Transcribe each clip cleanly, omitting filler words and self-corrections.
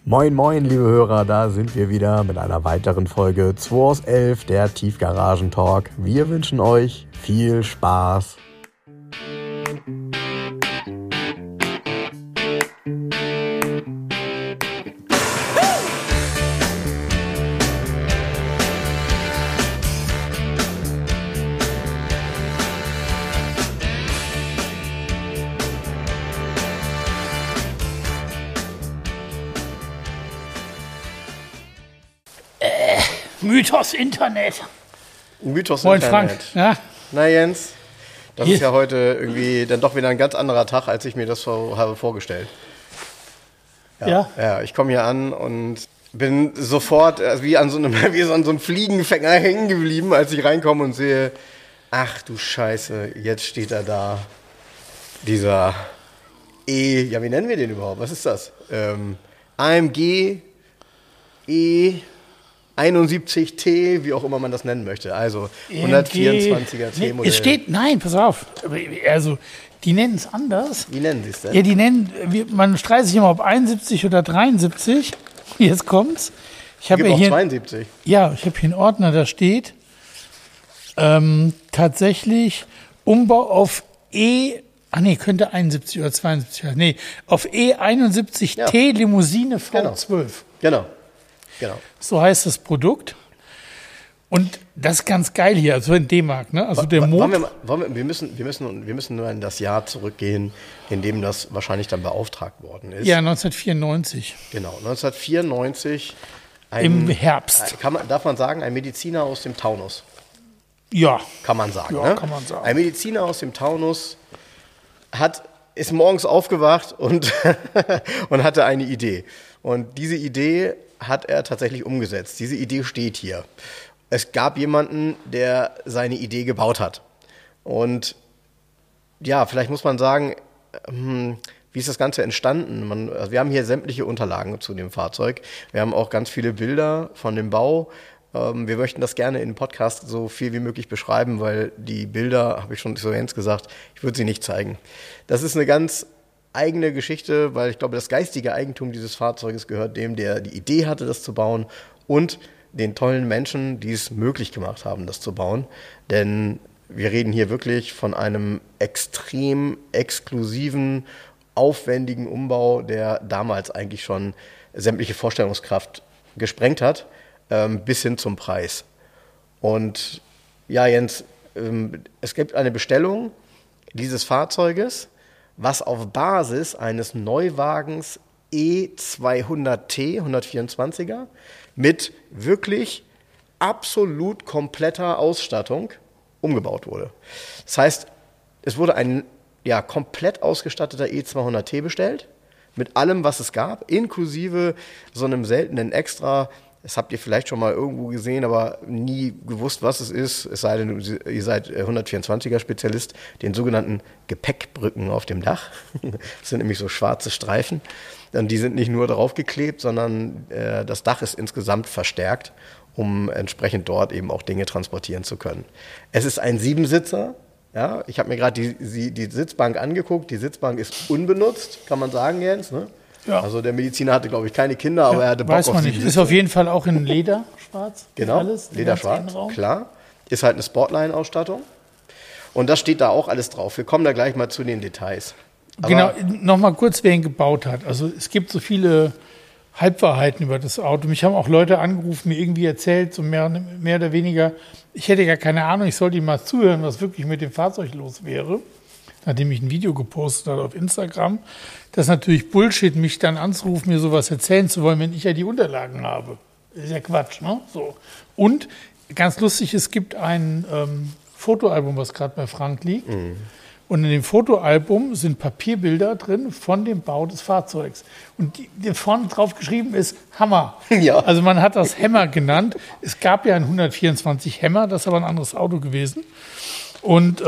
Moin moin liebe Hörer, da sind wir wieder mit einer weiteren Folge 2 aus 11, der Tiefgaragen-Talk. Wir wünschen euch viel Spaß. Mythos Internet. Mythos Moin Internet. Frank. Ja? Na Jens, das Hier. ist ja heute irgendwie dann doch wieder ein ganz anderer Tag, als ich mir das habe vorgestellt. Ja, ich komme hier an und bin sofort wie an so einem Fliegenfänger hängen geblieben, als ich reinkomme und sehe, ach du Scheiße, jetzt steht er da. Dieser wie nennen wir den überhaupt? Was ist das? AMG E71T, wie auch immer man das nennen möchte. Also 124er T-Modell. Es steht, nein, pass auf. Also, die nennen es anders. Wie nennen sie es denn? Ja, man streitet sich immer ob 71 oder 73. Jetzt kommt's. Ich habe Gibt auch hier 72. Ja, ich habe hier einen Ordner, da steht tatsächlich Umbau auf könnte 71 oder 72 sein. Nee, auf E71T Limousine V12. Genau. So heißt das Produkt. Und das ist ganz geil hier, also in D-Mark, ne? Also der Motor. Wir müssen nur in das Jahr zurückgehen, in dem das wahrscheinlich dann beauftragt worden ist. Ja, 1994. Genau, 1994. Im Herbst. Darf man sagen, ein Mediziner aus dem Taunus. Ja. Kann man sagen, Ja, ne? kann man sagen. Ein Mediziner aus dem Taunus ist morgens aufgewacht und hatte eine Idee. Und diese Idee hat er tatsächlich umgesetzt. Diese Idee steht hier. Es gab jemanden, der seine Idee gebaut hat. Und ja, vielleicht muss man sagen, wie ist das Ganze entstanden? Wir haben hier sämtliche Unterlagen zu dem Fahrzeug. Wir haben auch ganz viele Bilder von dem Bau. Wir möchten das gerne in dem Podcast so viel wie möglich beschreiben, weil die Bilder, habe ich schon zu Jens gesagt, ich würde sie nicht zeigen. Das ist eine ganz eigene Geschichte, weil ich glaube, das geistige Eigentum dieses Fahrzeuges gehört dem, der die Idee hatte, das zu bauen, und den tollen Menschen, die es möglich gemacht haben, das zu bauen. Denn wir reden hier wirklich von einem extrem exklusiven, aufwendigen Umbau, der damals eigentlich schon sämtliche Vorstellungskraft gesprengt hat, bis hin zum Preis. Und ja, Jens, es gibt eine Bestellung dieses Fahrzeuges, was auf Basis eines Neuwagens E200T, 124er, mit wirklich absolut kompletter Ausstattung umgebaut wurde. Das heißt, es wurde ein komplett ausgestatteter E200T bestellt, mit allem, was es gab, inklusive so einem seltenen Extra. Das habt ihr vielleicht schon mal irgendwo gesehen, aber nie gewusst, was es ist. Es sei denn, ihr seid 124er-Spezialist, den sogenannten Gepäckbrücken auf dem Dach. Das sind nämlich so schwarze Streifen. Und die sind nicht nur draufgeklebt, sondern das Dach ist insgesamt verstärkt, um entsprechend dort eben auch Dinge transportieren zu können. Es ist ein Siebensitzer. Ja, ich habe mir gerade die Sitzbank angeguckt. Die Sitzbank ist unbenutzt, kann man sagen, Jens, ne? Ja. Also der Mediziner hatte, glaube ich, keine Kinder, aber er hatte Bock auf sie. Ist auf jeden Fall auch in Leder schwarz. Genau, alles, Lederschwarz, klar. Ist halt eine Sportline-Ausstattung. Und das steht da auch alles drauf. Wir kommen da gleich mal zu den Details. Aber genau, nochmal kurz, wer ihn gebaut hat. Also es gibt so viele Halbwahrheiten über das Auto. Mich haben auch Leute angerufen, mir irgendwie erzählt, so mehr oder weniger, ich hätte gar keine Ahnung, ich sollte ihm mal zuhören, was wirklich mit dem Fahrzeug los wäre. Nachdem ich ein Video gepostet habe auf Instagram. Das ist natürlich Bullshit, mich dann anzurufen, mir sowas erzählen zu wollen, wenn ich ja die Unterlagen habe. Das ist ja Quatsch, ne? So. Und ganz lustig, es gibt ein Fotoalbum, was gerade bei Frank liegt. Mhm. Und in dem Fotoalbum sind Papierbilder drin von dem Bau des Fahrzeugs. Und die vorne drauf geschrieben ist Hammer. Ja. Also man hat das Hammer genannt. Es gab ja ein 124 Hammer, das ist aber ein anderes Auto gewesen. Und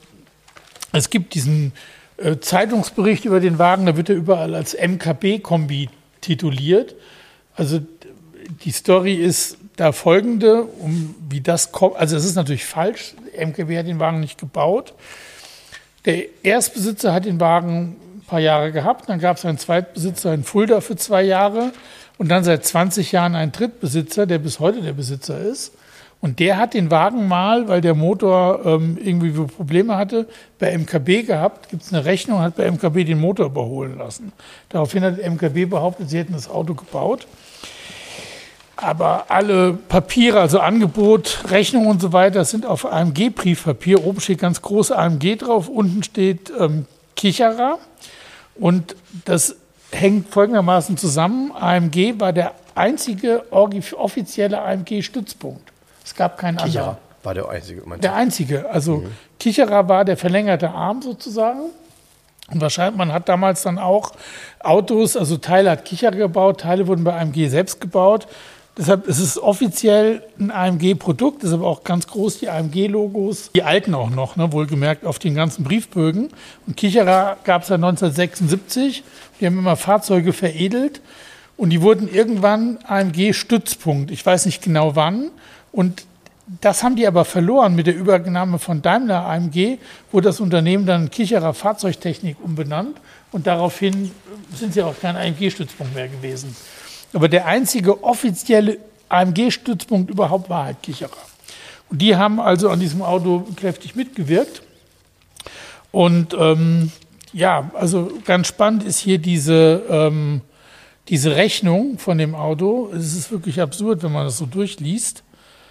es gibt diesen Zeitungsbericht über den Wagen, da wird er überall als MKB-Kombi tituliert. Also die Story ist da folgende, wie das kommt. Also es ist natürlich falsch, MKB hat den Wagen nicht gebaut. Der Erstbesitzer hat den Wagen paar Jahre gehabt. Dann gab es einen Zweitbesitzer in Fulda für 2 Jahre und dann seit 20 Jahren einen Drittbesitzer, der bis heute der Besitzer ist. Und der hat den Wagen mal, weil der Motor irgendwie Probleme hatte, bei MKB gehabt. Gibt es eine Rechnung, hat bei MKB den Motor überholen lassen. Daraufhin hat MKB behauptet, sie hätten das Auto gebaut. Aber alle Papiere, also Angebot, Rechnung und so weiter, sind auf AMG-Briefpapier. Oben steht ganz groß AMG drauf, unten steht Kicherer. Und das hängt folgendermaßen zusammen. AMG war der einzige offizielle AMG-Stützpunkt. Es gab keinen anderen. Kicherer war der einzige. Der einzige. Also Kicherer war der verlängerte Arm sozusagen. Und wahrscheinlich, man hat damals dann auch Autos, also Teile hat Kicherer gebaut, Teile wurden bei AMG selbst gebaut. Deshalb ist es offiziell ein AMG-Produkt, deshalb auch ganz groß die AMG-Logos, die alten auch noch, ne, wohlgemerkt auf den ganzen Briefbögen. Und Kicherer gab es ja 1976, die haben immer Fahrzeuge veredelt und die wurden irgendwann AMG-Stützpunkt, ich weiß nicht genau wann. Und das haben die aber verloren mit der Übernahme von Daimler AMG, wurde das Unternehmen dann Kicherer Fahrzeugtechnik umbenannt und daraufhin sind sie auch kein AMG-Stützpunkt mehr gewesen. Aber der einzige offizielle AMG-Stützpunkt überhaupt war halt Kicherer. Und die haben also an diesem Auto kräftig mitgewirkt. Und also ganz spannend ist hier diese Rechnung von dem Auto. Es ist wirklich absurd, wenn man das so durchliest.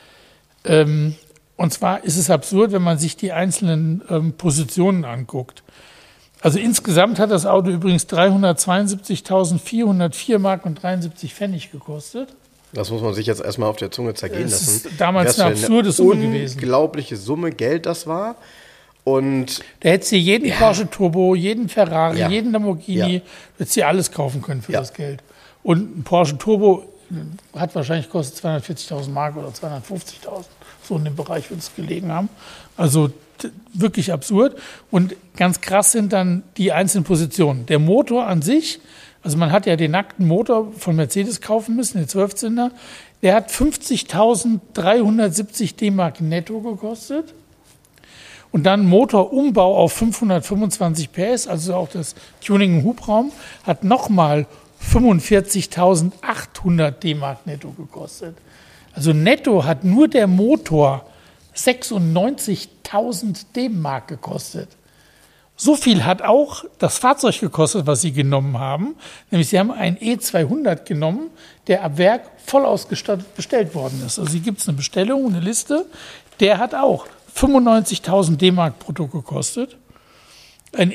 Und zwar ist es absurd, wenn man sich die einzelnen Positionen anguckt. Also insgesamt hat das Auto übrigens 372.404 Mark und 73 Pfennig gekostet. Das muss man sich jetzt erstmal auf der Zunge zergehen lassen. Das ist damals eine absurde Summe gewesen. Unglaubliche Summe Geld das war. Und da hättest du jeden Porsche Turbo, jeden Ferrari, jeden Lamborghini, hättest du alles kaufen können für das Geld. Und ein Porsche Turbo hat wahrscheinlich kostet 240.000 Mark oder 250.000. So in dem Bereich wird es gelegen haben. Also wirklich absurd. Und ganz krass sind dann die einzelnen Positionen. Der Motor an sich, also man hat ja den nackten Motor von Mercedes kaufen müssen, den 12-Zylinder, der hat 50.370 D-Mark netto gekostet. Und dann Motorumbau auf 525 PS, also auch das Tuning im Hubraum, hat nochmal 45.800 D-Mark netto gekostet. Also netto hat nur der Motor 96.000 D-Mark gekostet. So viel hat auch das Fahrzeug gekostet, was sie genommen haben. Nämlich sie haben einen E200 genommen, der ab Werk voll ausgestattet bestellt worden ist. Also hier gibt es eine Bestellung, eine Liste. Der hat auch 95.000 D-Mark brutto gekostet. Eine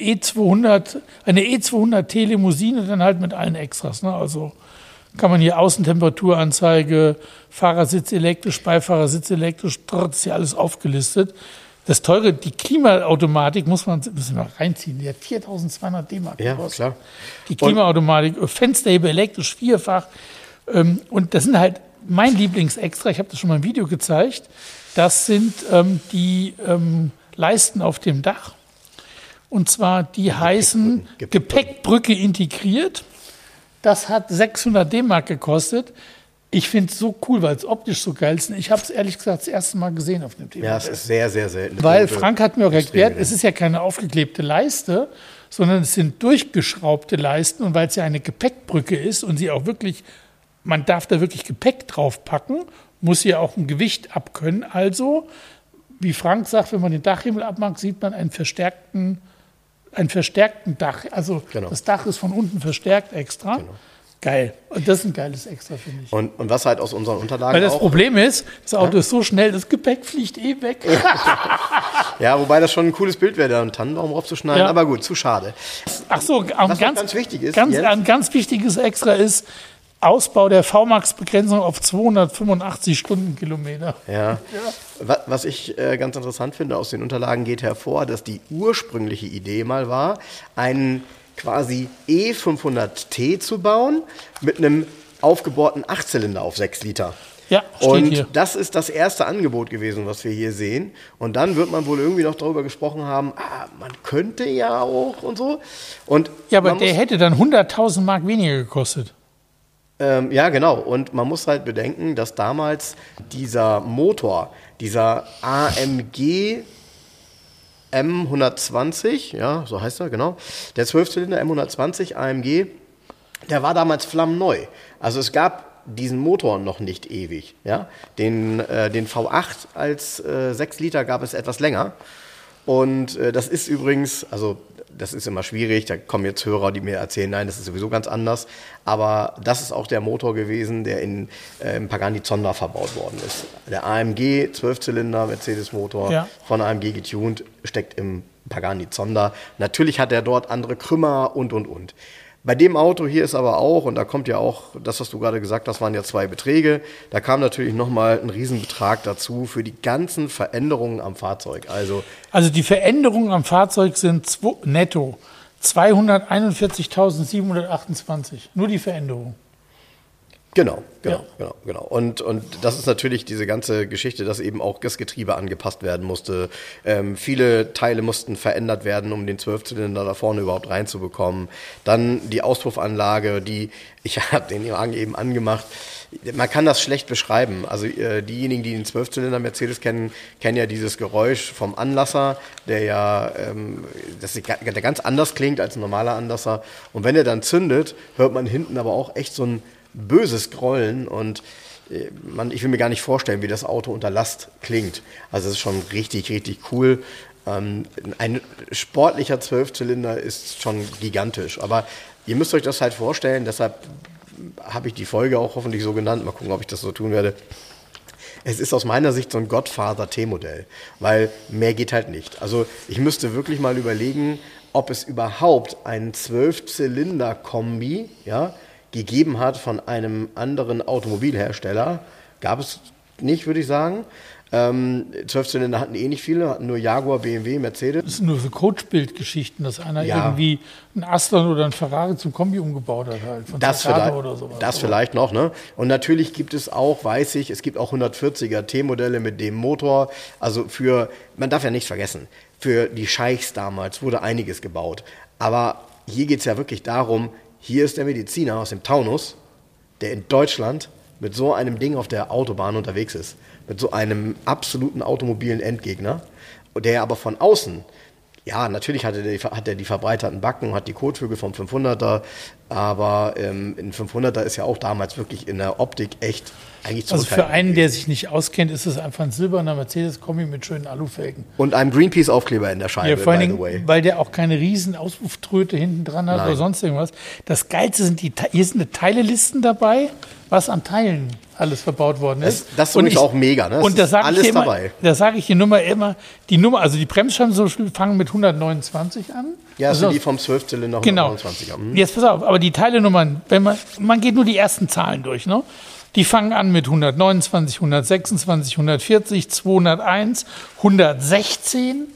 E200 T-Limousine dann halt mit allen Extras. Ne? Also kann man hier Außentemperaturanzeige, Fahrersitz elektrisch, Beifahrersitz elektrisch, das ist ja alles aufgelistet. Das teure, die Klimaautomatik müssen wir reinziehen, die hat 4.200 D-Mark gekostet. Ja, klar. Die Klimaautomatik, Fensterheber elektrisch, 4-fach. Und das sind halt mein Lieblingsextra, ich habe das schon mal im Video gezeigt, das sind die Leisten auf dem Dach. Und zwar die heißen Gepäckbrücke integriert. Das hat 600 D-Mark gekostet. Ich finde es so cool, weil es optisch so geil ist. Ich habe es ehrlich gesagt das erste Mal gesehen auf dem Thema. Ja, es ist sehr, sehr selten. Weil Frank hat mir auch erklärt, es ist ja keine aufgeklebte Leiste, sondern es sind durchgeschraubte Leisten. Und weil es ja eine Gepäckbrücke ist und sie auch wirklich, man darf da wirklich Gepäck drauf packen, muss sie ja auch ein Gewicht abkönnen. Also, wie Frank sagt, wenn man den Dachhimmel abmacht, sieht man einen verstärkten Dach. Also das Dach ist von unten verstärkt extra. Genau. Geil. Und das ist ein geiles Extra, finde ich. Und was halt aus unseren Unterlagen Weil das Problem ist, das Auto ist so schnell, das Gepäck fliegt weg. Ja, wobei das schon ein cooles Bild wäre, da einen Tannenbaum draufzuschneiden. Aber gut, zu schade. Ach so, was ganz wichtig ist. Ein ganz wichtiges Extra ist Ausbau der VMAX-Begrenzung auf 285 Stundenkilometer. Ja. Was ich ganz interessant finde, aus den Unterlagen geht hervor, dass die ursprüngliche Idee mal war, einen quasi E500T zu bauen mit einem aufgebohrten 8-Zylinder auf 6 Liter. Ja, steht hier. Und das ist das erste Angebot gewesen, was wir hier sehen. Und dann wird man wohl irgendwie noch darüber gesprochen haben, man könnte ja auch und so. Und ja, aber der hätte dann 100.000 Mark weniger gekostet. Ja, genau. Und man muss halt bedenken, dass damals dieser Motor, dieser AMG M120, ja, so heißt er, genau. Der 12-Zylinder M120 AMG, der war damals flammneu. Also es gab diesen Motor noch nicht ewig. Ja? Den V8 als 6 Liter gab es etwas länger. Und das ist übrigens, also das ist immer schwierig, da kommen jetzt Hörer, die mir erzählen, nein, das ist sowieso ganz anders. Aber das ist auch der Motor gewesen, der im Pagani Zonda verbaut worden ist. Der AMG 12-Zylinder Mercedes-Motor von AMG getuned, steckt im Pagani Zonda. Natürlich hat er dort andere Krümmer und. Bei dem Auto hier ist aber auch, und da kommt ja auch, das, was du gerade gesagt hast, waren ja 2 Beträge, da kam natürlich nochmal ein Riesenbetrag dazu für die ganzen Veränderungen am Fahrzeug. Also die Veränderungen am Fahrzeug sind netto 241.728. Nur die Veränderung. Genau. Und das ist natürlich diese ganze Geschichte, dass eben auch das Getriebe angepasst werden musste. Viele Teile mussten verändert werden, um den 12-Zylinder da vorne überhaupt reinzubekommen. Dann die Auspuffanlage, ich habe den Wagen eben angemacht. Man kann das schlecht beschreiben. Also diejenigen, die den 12-Zylinder Mercedes kennen ja dieses Geräusch vom Anlasser, der ganz anders klingt als ein normaler Anlasser. Und wenn er dann zündet, hört man hinten aber auch echt so ein böses Grollen und ich will mir gar nicht vorstellen, wie das Auto unter Last klingt. Also es ist schon richtig, richtig cool. Ein sportlicher 12-Zylinder ist schon gigantisch, aber ihr müsst euch das halt vorstellen, deshalb habe ich die Folge auch hoffentlich so genannt, mal gucken, ob ich das so tun werde. Es ist aus meiner Sicht so ein Godfather-T-Modell, weil mehr geht halt nicht. Also ich müsste wirklich mal überlegen, ob es überhaupt einen 12-Zylinder-Kombi, gegeben hat von einem anderen Automobilhersteller. Gab es nicht, würde ich sagen. 12-Zylinder hatten nicht viele, hatten nur Jaguar, BMW, Mercedes. Das sind nur so Coachbildgeschichten, dass einer irgendwie einen Aston oder einen Ferrari zum Kombi umgebaut hat. Halt, von das vielleicht noch. Ne? Und natürlich gibt es auch, weiß ich, es gibt auch 140er T-Modelle mit dem Motor. Also man darf ja nichts vergessen, für die Scheichs damals wurde einiges gebaut. Aber hier geht es ja wirklich darum, hier ist der Mediziner aus dem Taunus, der in Deutschland mit so einem Ding auf der Autobahn unterwegs ist. Mit so einem absoluten automobilen Endgegner. Der aber von außen, natürlich hat er die verbreiterten Backen, hat die Kotflügel vom 500er, aber ein 500er ist ja auch damals wirklich in der Optik echt eigentlich Also für einen, der sich nicht auskennt, ist es einfach ein silberner Mercedes-Kombi mit schönen Alufelgen. Und einem Greenpeace-Aufkleber in der Scheibe, vor allem, weil der auch keine riesen Auspufftröte hinten dran hat oder sonst irgendwas. Das Geilste sind hier sind Teilelisten dabei, was an Teilen alles verbaut worden ist. Das ist übrigens auch mega, ne? Und da sage alles dabei. Da sage ich die Nummer, also die Bremsscheiben fangen mit 129 an. Ja, das sind die vom 12-Zylinder 129 an. Jetzt pass auf, aber die Teilenummern, man geht nur die ersten Zahlen durch, ne? Die fangen an mit 129, 126, 140, 201, 116,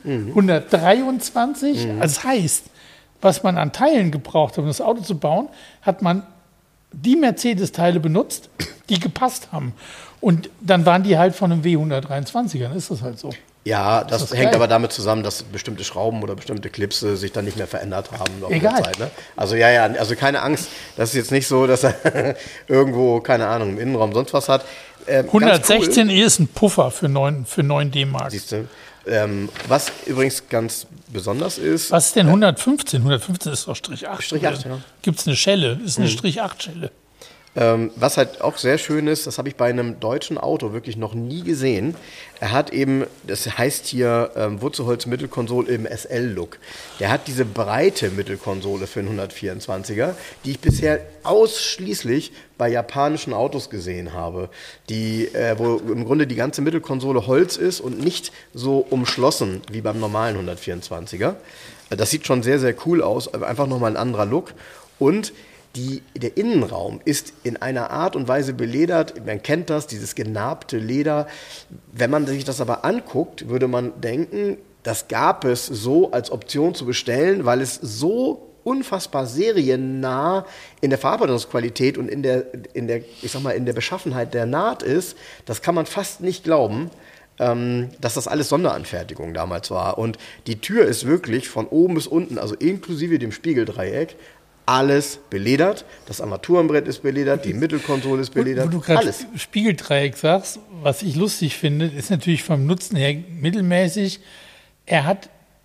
123. Also das heißt, was man an Teilen gebraucht hat, um das Auto zu bauen, hat man die Mercedes-Teile benutzt, die gepasst haben. Und dann waren die halt von einem W123, dann ist das halt so. Ja, das hängt aber damit zusammen, dass bestimmte Schrauben oder bestimmte Clips sich dann nicht mehr verändert haben. Egal. Zeit, ne? Also also keine Angst, das ist jetzt nicht so, dass er irgendwo, keine Ahnung, im Innenraum sonst was hat. 116 ist ein Puffer für 9 D-Mark. Siehst du? Was übrigens ganz besonders ist. Was ist denn 115? 115 ist doch Strich 8. Strich 8, ja. Gibt es eine Schelle? Ist eine Strich 8-Schelle. Was halt auch sehr schön ist, das habe ich bei einem deutschen Auto wirklich noch nie gesehen. Er hat eben, das heißt hier Wurzelholz-Mittelkonsole im SL-Look. Der hat diese breite Mittelkonsole für einen 124er, die ich bisher ausschließlich bei japanischen Autos gesehen habe, wo im Grunde die ganze Mittelkonsole Holz ist und nicht so umschlossen wie beim normalen 124er. Das sieht schon sehr, sehr cool aus, einfach nochmal ein anderer Look. Und der Innenraum ist in einer Art und Weise beledert, man kennt das, dieses genarbte Leder. Wenn man sich das aber anguckt, würde man denken, das gab es so als Option zu bestellen, weil es so unfassbar seriennah in der Verarbeitungsqualität und in der Beschaffenheit der Naht ist. Das kann man fast nicht glauben, dass das alles Sonderanfertigung damals war. Und die Tür ist wirklich von oben bis unten, also inklusive dem Spiegeldreieck, alles beledert. Das Armaturenbrett ist beledert, die Mittelkonsole ist beledert, wo du gerade Spiegeldreieck sagst, was ich lustig finde, ist natürlich vom Nutzen her mittelmäßig. Er hat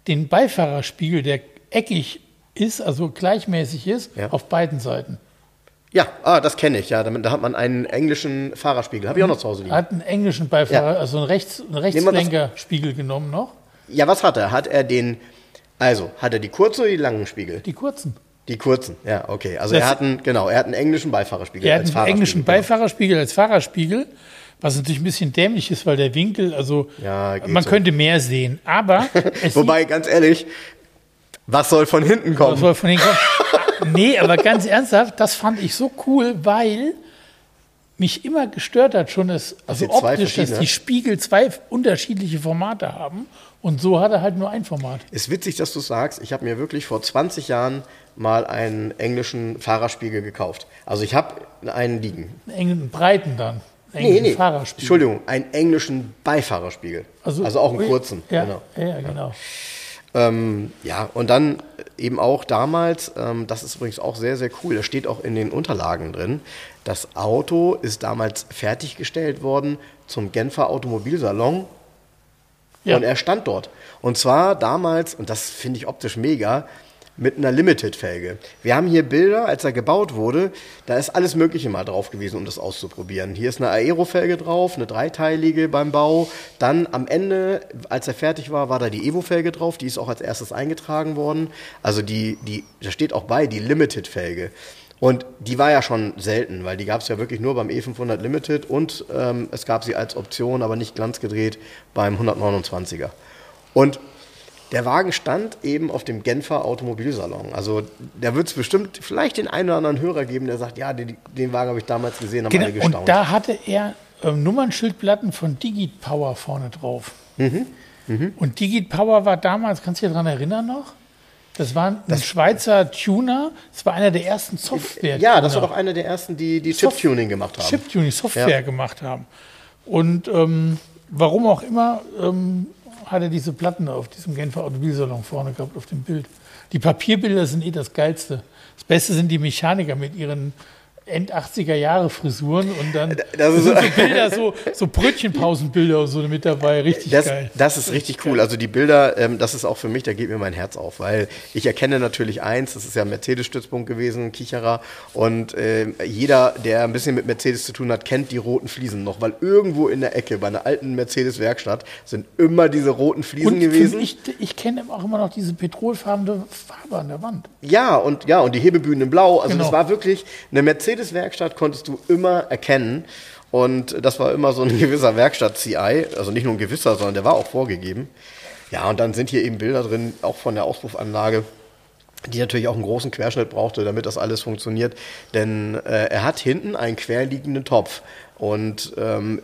den Beifahrerspiegel, der eckig ist, also gleichmäßig ist, auf beiden Seiten. Ja, das kenne ich, ja. Da hat man einen englischen Fahrerspiegel. Habe ich auch noch zu Hause liegen. Hat einen englischen Beifahrer, also einen Rechtslenkerspiegel genommen noch. Ja, was hat er? Hat er die kurzen oder die langen Spiegel? Die kurzen. Die kurzen, ja, okay. Also er hat einen englischen Beifahrerspiegel als Fahrerspiegel. Er hat einen englischen Beifahrerspiegel als Fahrerspiegel, was natürlich ein bisschen dämlich ist, weil der Winkel, man könnte mehr sehen. Aber wobei, ganz ehrlich, was soll von hinten kommen? Nee, aber ganz ernsthaft, das fand ich so cool, weil mich immer gestört hat schon, dass die Spiegel zwei unterschiedliche Formate haben und so hat er halt nur ein Format. Ist witzig, dass du sagst. Ich habe mir wirklich vor 20 Jahren mal einen englischen Fahrerspiegel gekauft. Also ich habe einen liegen. Einen breiten dann? Nee. Entschuldigung, einen englischen Beifahrerspiegel. Also auch einen kurzen. Ja, genau. Und dann eben auch damals, das ist übrigens auch sehr, sehr cool, das steht auch in den Unterlagen drin, das Auto ist damals fertiggestellt worden zum Genfer Automobilsalon und er stand dort. Und zwar damals, und das finde ich optisch mega, mit einer Limited-Felge. Wir haben hier Bilder, als er gebaut wurde, da ist alles Mögliche mal drauf gewesen, um das auszuprobieren. Hier ist eine Aero-Felge drauf, eine dreiteilige beim Bau. Dann am Ende, als er fertig war, war da die Evo-Felge drauf, die ist auch als erstes eingetragen worden. Also da steht auch bei, die Limited-Felge. Und die war ja schon selten, weil die gab es ja wirklich nur beim E500 Limited und es gab sie als Option, aber nicht glanzgedreht beim 129er. Und der Wagen stand eben auf dem Genfer Automobilsalon. Also da wird es bestimmt vielleicht den einen oder anderen Hörer geben, der sagt, ja, den Wagen habe ich damals gesehen, haben alle gestaunt. Und da hatte er Nummernschildplatten von Digit Power vorne drauf. Und Digit Power war damals, kannst du dich daran erinnern noch? Das war ein Schweizer Tuner, das war einer der ersten Software. Ja, das war doch einer der ersten, die Chip-Tuning gemacht haben. Chip-Tuning, Software gemacht haben. Und warum auch immer hat er diese Platten auf diesem Genfer Automobilsalon vorne gehabt auf dem Bild. Die Papierbilder sind das Geilste. Das Beste sind die Mechaniker mit ihren End-80er-Jahre-Frisuren und dann sind so Bilder, so Brötchenpausenbilder und so mit dabei, richtig geil. Das ist richtig cool. Also die Bilder, das ist auch für mich, da geht mir mein Herz auf, weil ich erkenne natürlich eins, das ist ja ein Mercedes-Stützpunkt gewesen, Kicherer, und jeder, der ein bisschen mit Mercedes zu tun hat, kennt die roten Fliesen noch, weil irgendwo in der Ecke bei einer alten Mercedes-Werkstatt sind immer diese roten Fliesen gewesen. Ich kenne auch immer noch diese petrolfarbene Farbe an der Wand. Ja, und die Hebebühnen in Blau, also das war wirklich eine Mercedes-Werkstatt, konntest du immer erkennen. Und das war immer so ein gewisser Werkstatt-CI, also nicht nur ein gewisser, sondern der war auch vorgegeben. Ja, und dann sind hier eben Bilder drin, auch von der Auspuffanlage, die natürlich auch einen großen Querschnitt brauchte, damit das alles funktioniert. Denn er hat hinten einen querliegenden Topf. Und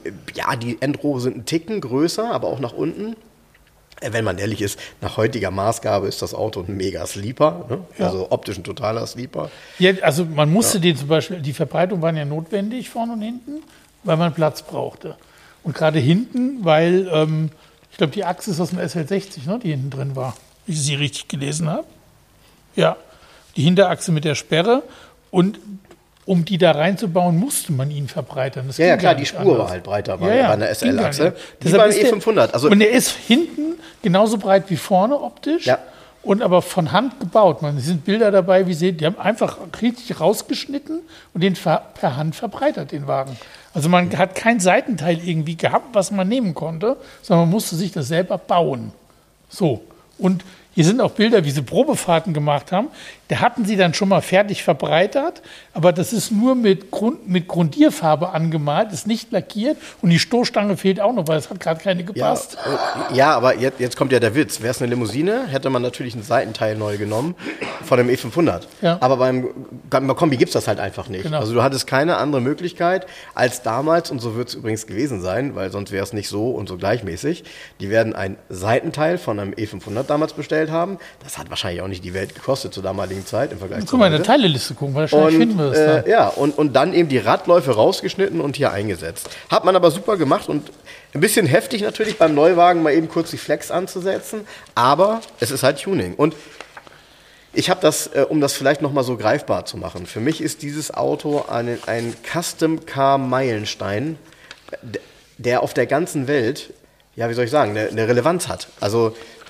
die Endrohre sind einen Ticken größer, aber auch nach unten. Wenn man ehrlich ist, nach heutiger Maßgabe ist das Auto ein mega Sleeper, ne? Ja. Also optisch ein totaler Sleeper. Ja, also man musste den zum Beispiel, die Verbreitung waren ja notwendig vorne und hinten, weil man Platz brauchte. Und gerade hinten, weil, ich glaube, die Achse ist aus dem SL60, ne, die hinten drin war, wie ich sie richtig gelesen habe. Ja, die Hinterachse mit der Sperre und um die da reinzubauen, musste man ihn verbreitern. Das ja, klar, die Spur war halt breiter bei einer SL-Achse. Wie beim E500. Also und er ist hinten genauso breit wie vorne optisch und aber von Hand gebaut. Es sind Bilder dabei, wie sie, die haben einfach richtig rausgeschnitten und den per Hand verbreitert, den Wagen. Also man hat kein Seitenteil irgendwie gehabt, was man nehmen konnte, sondern man musste sich das selber bauen. So. Und hier sind auch Bilder, wie sie Probefahrten gemacht haben. Da hatten sie dann schon mal fertig verbreitert, aber das ist nur mit Grundierfarbe angemalt, ist nicht lackiert und die Stoßstange fehlt auch noch, weil es hat gerade keine gepasst. Ja, aber jetzt kommt ja der Witz. Wäre es eine Limousine, hätte man natürlich ein Seitenteil neu genommen von dem E500. Ja. Aber beim Kombi gibt es das halt einfach nicht. Genau. Also du hattest keine andere Möglichkeit als damals, und so wird es übrigens gewesen sein, weil sonst wäre es nicht so und so gleichmäßig. Die werden ein Seitenteil von einem E500 damals bestellt haben. Das hat wahrscheinlich auch nicht die Welt gekostet zur damaligen Zeit im Vergleich zu heute. Guck mal in der Teileliste gucken, weil wahrscheinlich finden wir das da. Ja, und dann eben die Radläufe rausgeschnitten und hier eingesetzt. Hat man aber super gemacht und ein bisschen heftig natürlich beim Neuwagen mal eben kurz die Flex anzusetzen, aber es ist halt Tuning. Und ich habe das, um das vielleicht nochmal so greifbar zu machen, für mich ist dieses Auto ein Custom-Car-Meilenstein, der auf der ganzen Welt, ja, wie soll ich sagen, eine Relevanz hat. Also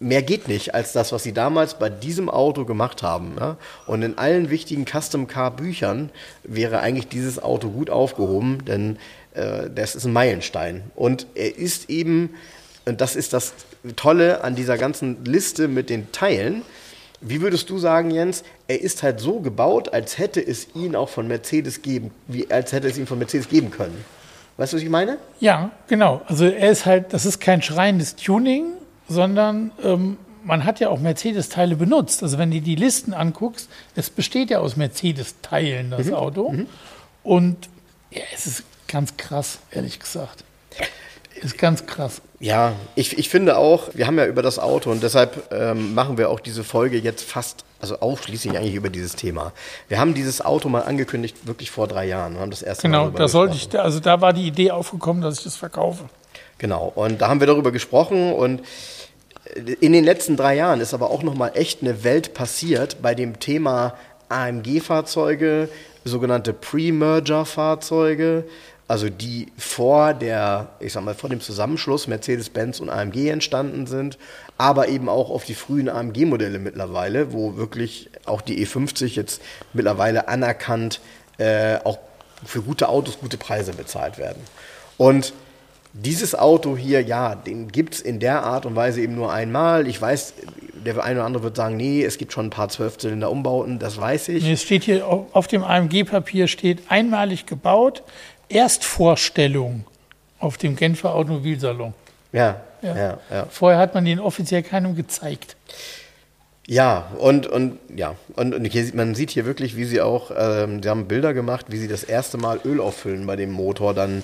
mehr geht nicht als das, was sie damals bei diesem Auto gemacht haben. Ja? Und in allen wichtigen Custom-Car-Büchern wäre eigentlich dieses Auto gut aufgehoben, denn das ist ein Meilenstein. Und er ist eben, und das ist das Tolle an dieser ganzen Liste mit den Teilen, wie würdest du sagen, Jens, er ist halt so gebaut, als hätte es ihn auch von Mercedes geben, als hätte es ihn von Mercedes geben können. Weißt du, was ich meine? Ja, genau. Also er ist halt, das ist kein schreiendes Tuning, sondern man hat ja auch Mercedes-Teile benutzt. Also wenn du die Listen anguckst, es besteht ja aus Mercedes-Teilen, das Auto. Und ja, es ist ganz krass, ehrlich gesagt. Ist ganz krass. Ja, ich finde auch, wir haben ja über das Auto und deshalb machen wir auch diese Folge jetzt fast, also ausschließlich eigentlich über dieses Thema. Wir haben dieses Auto mal angekündigt, wirklich vor 3 Jahren. Wir haben das erste Mal Genau, da war die Idee aufgekommen, dass ich das verkaufe. Genau, und da haben wir darüber gesprochen und in den letzten 3 Jahren ist aber auch nochmal echt eine Welt passiert bei dem Thema AMG-Fahrzeuge, sogenannte Pre-Merger-Fahrzeuge, also die vor dem Zusammenschluss Mercedes-Benz und AMG entstanden sind, aber eben auch auf die frühen AMG-Modelle mittlerweile, wo wirklich auch die E50 jetzt mittlerweile anerkannt auch für gute Autos gute Preise bezahlt werden. Und dieses Auto hier, ja, den gibt es in der Art und Weise eben nur einmal. Ich weiß, der eine oder andere wird sagen, nee, es gibt schon ein paar 12-Zylinder-Umbauten, das weiß ich. Es steht hier auf dem AMG-Papier steht einmalig gebaut, Erstvorstellung auf dem Genfer Automobilsalon. Ja. Vorher hat man den offiziell keinem gezeigt. Ja, und hier, man sieht hier wirklich, wie sie auch, sie haben Bilder gemacht, wie sie das erste Mal Öl auffüllen bei dem Motor dann.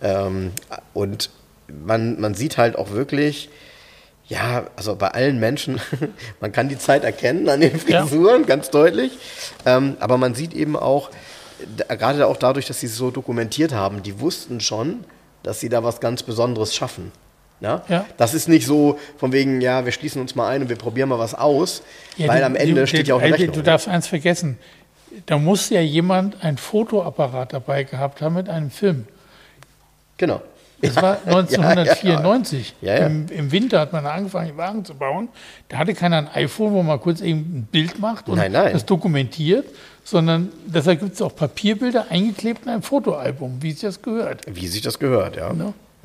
Und man sieht halt auch wirklich, ja, also bei allen Menschen, man kann die Zeit erkennen an den Frisuren, ganz deutlich. Aber man sieht eben auch, gerade auch dadurch, dass sie es so dokumentiert haben, die wussten schon, dass sie da was ganz Besonderes schaffen. Ja? Das ist nicht so von wegen, ja, wir schließen uns mal ein und wir probieren mal was aus, weil am Ende steht ja auch eine Rechnung. Du darfst eins vergessen, da muss ja jemand ein Fotoapparat dabei gehabt haben mit einem Film. Genau. Das war 1994. Ja. Im Winter hat man angefangen, den Wagen zu bauen. Da hatte keiner ein iPhone, wo man kurz eben ein Bild macht und das dokumentiert, sondern deshalb gibt es auch Papierbilder eingeklebt in einem Fotoalbum, wie sich das gehört. Wie sich das gehört, ja.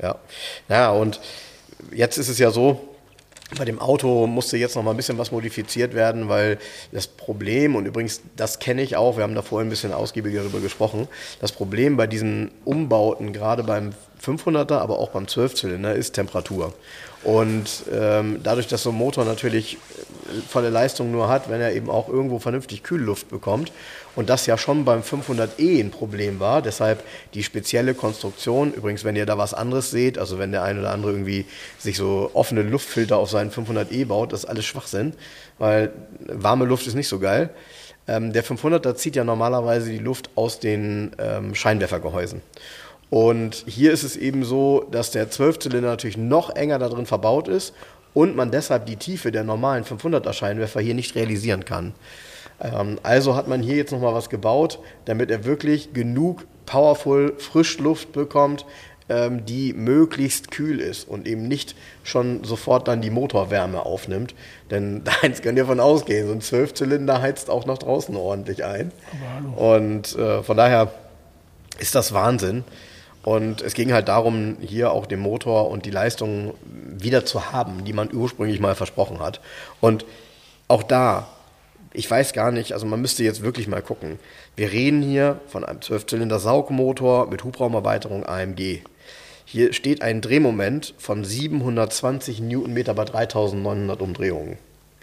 Ja, und jetzt ist es ja so, bei dem Auto musste jetzt noch mal ein bisschen was modifiziert werden, weil das Problem, und übrigens, das kenne ich auch, wir haben da vorhin ein bisschen ausgiebiger darüber gesprochen, das Problem bei diesen Umbauten, gerade beim 500er, aber auch beim 12-Zylinder, ist Temperatur. Und dadurch, dass so ein Motor natürlich volle Leistung nur hat, wenn er eben auch irgendwo vernünftig Kühlluft bekommt, und das ja schon beim 500e ein Problem war, deshalb die spezielle Konstruktion, übrigens, wenn ihr da was anderes seht, also wenn der ein oder andere irgendwie sich so offene Luftfilter auf seinen 500e baut, das ist alles Schwachsinn, weil warme Luft ist nicht so geil. Der 500er zieht ja normalerweise die Luft aus den Scheinwerfergehäusen. Und hier ist es eben so, dass der 12-Zylinder natürlich noch enger da drin verbaut ist und man deshalb die Tiefe der normalen 500er Scheinwerfer hier nicht realisieren kann. Also hat man hier jetzt nochmal was gebaut, damit er wirklich genug powerful Frischluft bekommt, die möglichst kühl ist und eben nicht schon sofort dann die Motorwärme aufnimmt. Denn da könnt ihr von ausgehen, so ein 12-Zylinder heizt auch nach draußen ordentlich ein. Und von daher ist das Wahnsinn. Und es ging halt darum, hier auch den Motor und die Leistung wieder zu haben, die man ursprünglich mal versprochen hat. Und auch da, ich weiß gar nicht, also man müsste jetzt wirklich mal gucken. Wir reden hier von einem 12-Zylinder-Saugmotor mit Hubraumerweiterung AMG. Hier steht ein Drehmoment von 720 Newtonmeter bei 3900 Umdrehungen.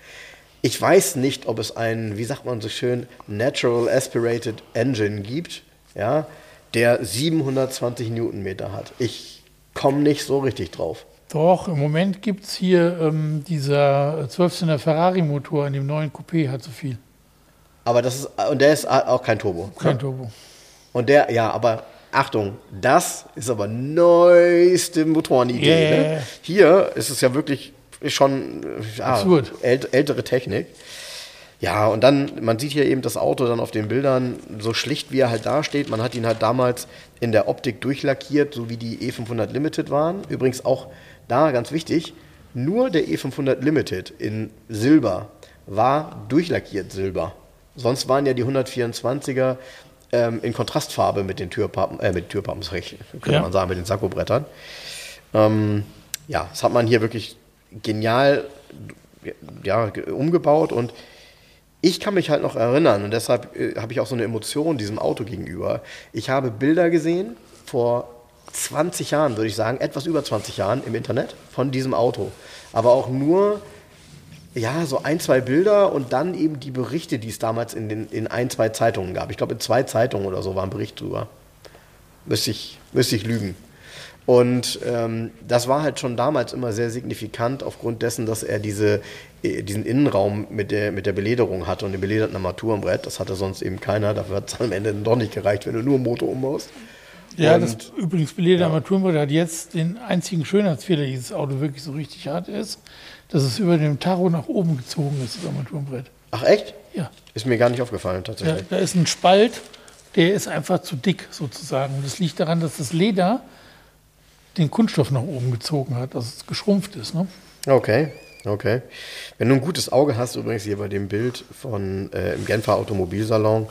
Ich weiß nicht, ob es einen, wie sagt man so schön, Natural Aspirated Engine gibt, ja, der 720 Newtonmeter hat. Ich komme nicht so richtig drauf. Doch, im Moment gibt es hier dieser 12-Zylinder Ferrari-Motor in dem neuen Coupé hat so viel. Aber der ist auch kein Turbo. Kein Turbo. Und aber Achtung, das ist aber neueste Motorenidee. Yeah. Ne? Hier ist es ja wirklich schon absurd. Ältere Technik. Ja, und dann, man sieht hier eben das Auto dann auf den Bildern so schlicht, wie er halt dasteht. Man hat ihn halt damals in der Optik durchlackiert, so wie die E500 Limited waren. Übrigens auch da, ganz wichtig, Nur der E500 Limited in Silber war durchlackiert Silber. Sonst waren ja die 124er in Kontrastfarbe mit den Türpappen, könnte man sagen, mit den Sakkobrettern. Das hat man hier wirklich genial umgebaut und ich kann mich halt noch erinnern und deshalb habe ich auch so eine Emotion diesem Auto gegenüber. Ich habe Bilder gesehen vor 20 Jahren, würde ich sagen, etwas über 20 Jahren im Internet von diesem Auto. Aber auch nur so 1, 2 Bilder und dann eben die Berichte, die es damals in 1, 2 Zeitungen gab. Ich glaube, in 2 Zeitungen oder so war ein Bericht drüber. Müsste ich lügen. Und das war halt schon damals immer sehr signifikant aufgrund dessen, dass er diesen Innenraum mit der Belederung hatte und den belederten Armaturenbrett. Das hatte sonst eben keiner. Dafür hat es am Ende doch nicht gereicht, wenn du nur einen Motor umbaust. Ja, das übrigens belederte Armaturenbrett hat jetzt den einzigen Schönheitsfehler, dieses Auto wirklich so richtig hat, ist, dass es über dem Tacho nach oben gezogen ist, das Armaturenbrett. Ach echt? Ja. Ist mir gar nicht aufgefallen, tatsächlich. Ja, da ist ein Spalt, der ist einfach zu dick sozusagen. Und das liegt daran, dass das Leder den Kunststoff nach oben gezogen hat, dass es geschrumpft ist. Ne? Okay. Wenn du ein gutes Auge hast, übrigens hier bei dem Bild von im Genfer Automobilsalon,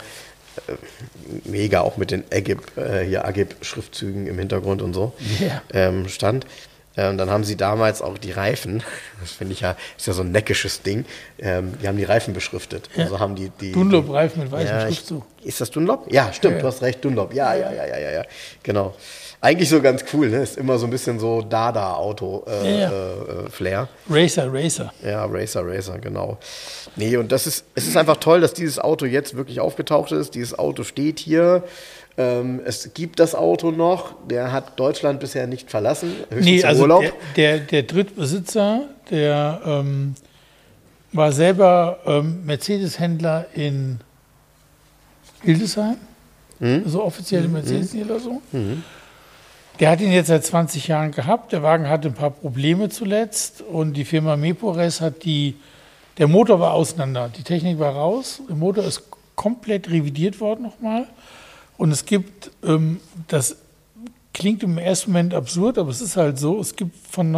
mega, auch mit den Agip-Schriftzügen im Hintergrund und so, stand. Dann haben sie damals auch die Reifen, das finde ich ist ja so ein neckisches Ding, die haben die Reifen beschriftet. Ja. Also haben die Dunlop-Reifen mit weißem Schriftzug. Ist das Dunlop? Ja, stimmt, Ja. Du hast recht, Dunlop. Ja, genau. Eigentlich so ganz cool, ne? Ist immer so ein bisschen so Dada-Auto-Flair. Racer. Ja, Racer, genau. Nee, und es ist einfach toll, dass dieses Auto jetzt wirklich aufgetaucht ist. Dieses Auto steht hier. Es gibt das Auto noch. Der hat Deutschland bisher nicht verlassen. Nee, im also Urlaub. der Drittbesitzer, der war selber Mercedes-Händler in Hildesheim. Also offizielle Mercedes-Niederlassung. Der hat ihn jetzt seit 20 Jahren gehabt. Der Wagen hatte ein paar Probleme zuletzt und die Firma Mepores der Motor war auseinander, die Technik war raus, der Motor ist komplett revidiert worden nochmal und es gibt, das klingt im ersten Moment absurd, aber es ist halt so, es gibt von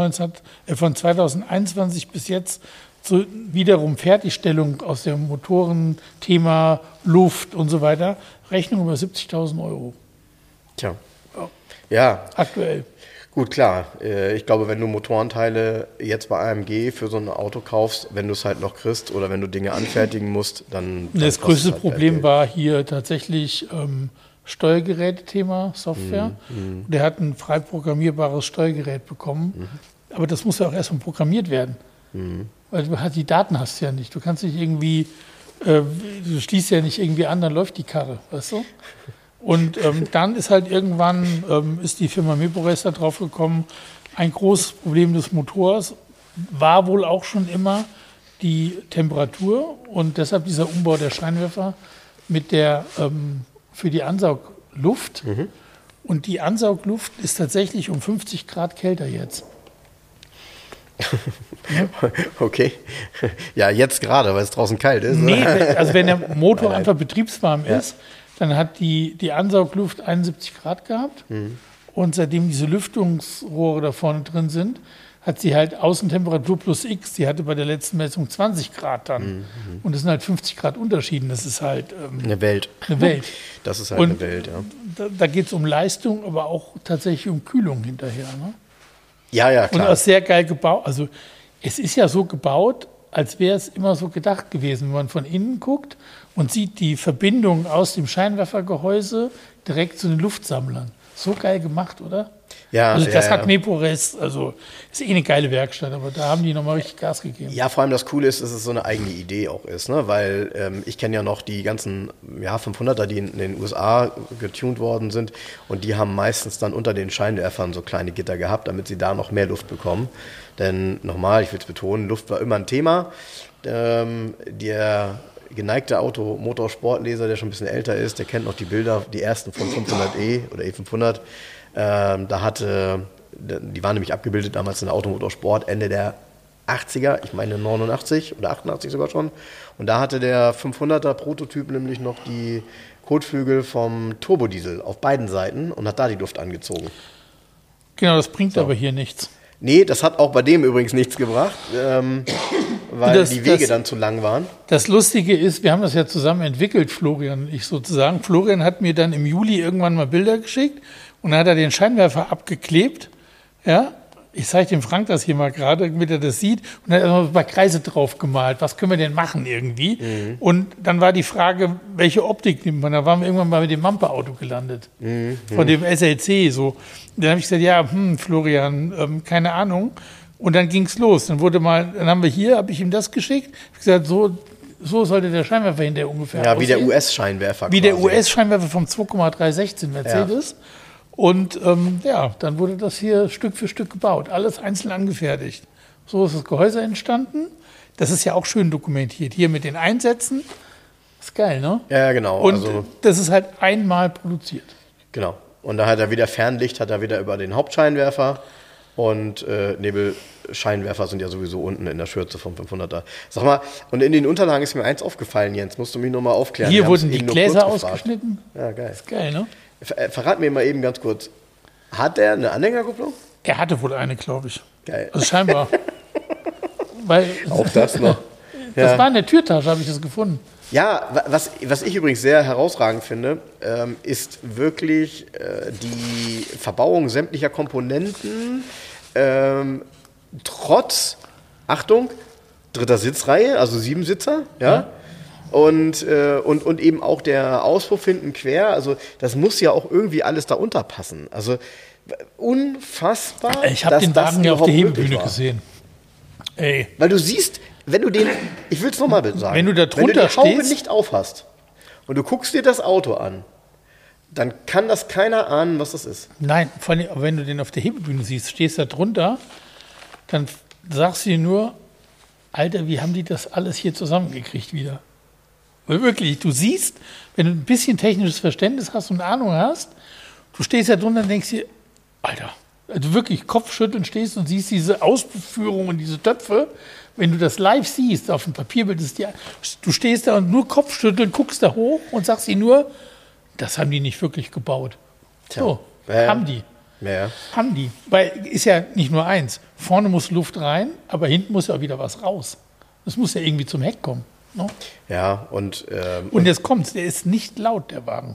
2021 bis jetzt so wiederum Fertigstellung aus dem Motorenthema, Luft und so weiter, Rechnung über 70.000 Euro. Tja. Ja. Aktuell. Gut, klar. Ich glaube, wenn du Motorenteile jetzt bei AMG für so ein Auto kaufst, wenn du es halt noch kriegst oder wenn du Dinge anfertigen musst, dann das größte Problem war hier tatsächlich Steuergeräte-Thema, Software. Der hat ein frei programmierbares Steuergerät bekommen. Aber das muss ja auch erstmal programmiert werden. Weil die Daten hast du ja nicht. Du kannst nicht irgendwie, du schließt ja nicht irgendwie an, dann läuft die Karre, weißt du? Und dann ist halt irgendwann, ist die Firma Mepores da drauf gekommen, ein großes Problem des Motors war wohl auch schon immer die Temperatur und deshalb dieser Umbau der Scheinwerfer mit der für die Ansaugluft. Und die Ansaugluft ist tatsächlich um 50 Grad kälter jetzt. Okay. Ja, jetzt gerade, weil es draußen kalt ist. Nee, also wenn der Motor einfach betriebswarm ist, dann hat die Ansaugluft 71 Grad gehabt. Und seitdem diese Lüftungsrohre da vorne drin sind, hat sie halt Außentemperatur plus X. Die hatte bei der letzten Messung 20 Grad dann. Und das sind halt 50 Grad Unterschieden. Das ist halt eine Welt. Das ist halt eine Welt, ja. Da geht es um Leistung, aber auch tatsächlich um Kühlung hinterher. Ne? Ja, klar. Und auch sehr geil gebaut. Also es ist ja so gebaut, als wäre es immer so gedacht gewesen, wenn man von innen guckt und sieht die Verbindung aus dem Scheinwerfergehäuse direkt zu den Luftsammlern. So geil gemacht, oder? Ja, also das hat Mepores, also ist eine geile Werkstatt, aber da haben die nochmal richtig Gas gegeben. Ja, vor allem das Coole ist, dass es so eine eigene Idee auch ist, ne? Weil ich kenne ja noch die ganzen 500er, die in den USA getuned worden sind und die haben meistens dann unter den Scheinwerfern so kleine Gitter gehabt, damit sie da noch mehr Luft bekommen. Denn nochmal, ich will es betonen, Luft war immer ein Thema. Der geneigte Motorsportleser, der schon ein bisschen älter ist, der kennt noch die Bilder, die ersten von 500e oder E500. Die waren nämlich abgebildet damals in der Automotorsport Ende der 80er, ich meine 89 oder 88 sogar schon. Und da hatte der 500er Prototyp nämlich noch die Kotflügel vom Turbodiesel auf beiden Seiten und hat da die Luft angezogen. Genau, das bringt aber hier nichts. Nee, das hat auch bei dem übrigens nichts gebracht, weil die Wege dann zu lang waren. Das Lustige ist, wir haben das ja zusammen entwickelt, Florian und ich sozusagen. Florian hat mir dann im Juli irgendwann mal Bilder geschickt und dann hat er den Scheinwerfer abgeklebt. Ja, ich zeige dem Frank das hier mal gerade, damit er das sieht. Und dann hat er ein paar Kreise drauf gemalt. Was können wir denn machen irgendwie? Und dann war die Frage, welche Optik nimmt man? Da waren wir irgendwann mal mit dem Mampe-Auto gelandet. Von dem SLC so. Und dann habe ich gesagt, ja, Florian, keine Ahnung. Und dann ging es los. Dann haben wir hier, habe ich ihm das geschickt. Ich habe gesagt, so sollte der Scheinwerfer hinterher ungefähr aussehen. Ja, wie der US-Scheinwerfer. Wie der US-Scheinwerfer vom 2,316 Mercedes. Ja. Und dann wurde das hier Stück für Stück gebaut. Alles einzeln angefertigt. So ist das Gehäuse entstanden. Das ist ja auch schön dokumentiert. Hier mit den Einsätzen. Ist geil, ne? Ja, genau. Und das ist halt einmal produziert. Genau. Und da hat er wieder Fernlicht, hat er wieder über den Hauptscheinwerfer. Und Nebelscheinwerfer sind ja sowieso unten in der Schürze vom 500er. Sag mal, und in den Unterlagen ist mir eins aufgefallen, Jens, musst du mich nochmal aufklären. Hier wurden die Gläser ausgeschnitten. Ja, geil. Ist geil, ne? Verrat mir mal eben ganz kurz, hat der eine Anhängerkupplung? Er hatte wohl eine, glaube ich. Geil. Also scheinbar. Weil, auch das noch. Das war in der Türtasche, habe ich das gefunden. Ja, was ich übrigens sehr herausragend finde, ist wirklich die Verbauung sämtlicher Komponenten, trotz, Achtung, dritter Sitzreihe, also 7 Sitzer, ja. Und eben auch der Auspuff hinten quer, also das muss ja auch irgendwie alles da unterpassen. Also unfassbar. Ich habe den Wagen ja auf der Hebebühne gesehen. Ey. Weil du siehst, wenn du ich will es nochmal sagen, wenn du da drunter wenn du die Haube stehst, nicht aufhast und du guckst dir das Auto an, dann kann das keiner ahnen, was das ist. Nein, vor allem, wenn du den auf der Hebebühne siehst, stehst da drunter, dann sagst du dir nur, Alter, wie haben die das alles hier zusammengekriegt wieder? Weil wirklich, du siehst, wenn du ein bisschen technisches Verständnis hast und Ahnung hast, du stehst da drunter und denkst dir, Alter, also wirklich Kopfschütteln stehst und siehst diese Ausführungen und diese Töpfe. Wenn du das live siehst, auf dem Papierbild, du stehst da und nur Kopfschütteln, guckst da hoch und sagst dir nur, das haben die nicht wirklich gebaut. So, haben die. Ja. Haben die. Weil ist ja nicht nur eins. Vorne muss Luft rein, aber hinten muss ja auch wieder was raus. Das muss ja irgendwie zum Heck kommen. No? Ja, und jetzt kommt's, der ist nicht laut, der Wagen.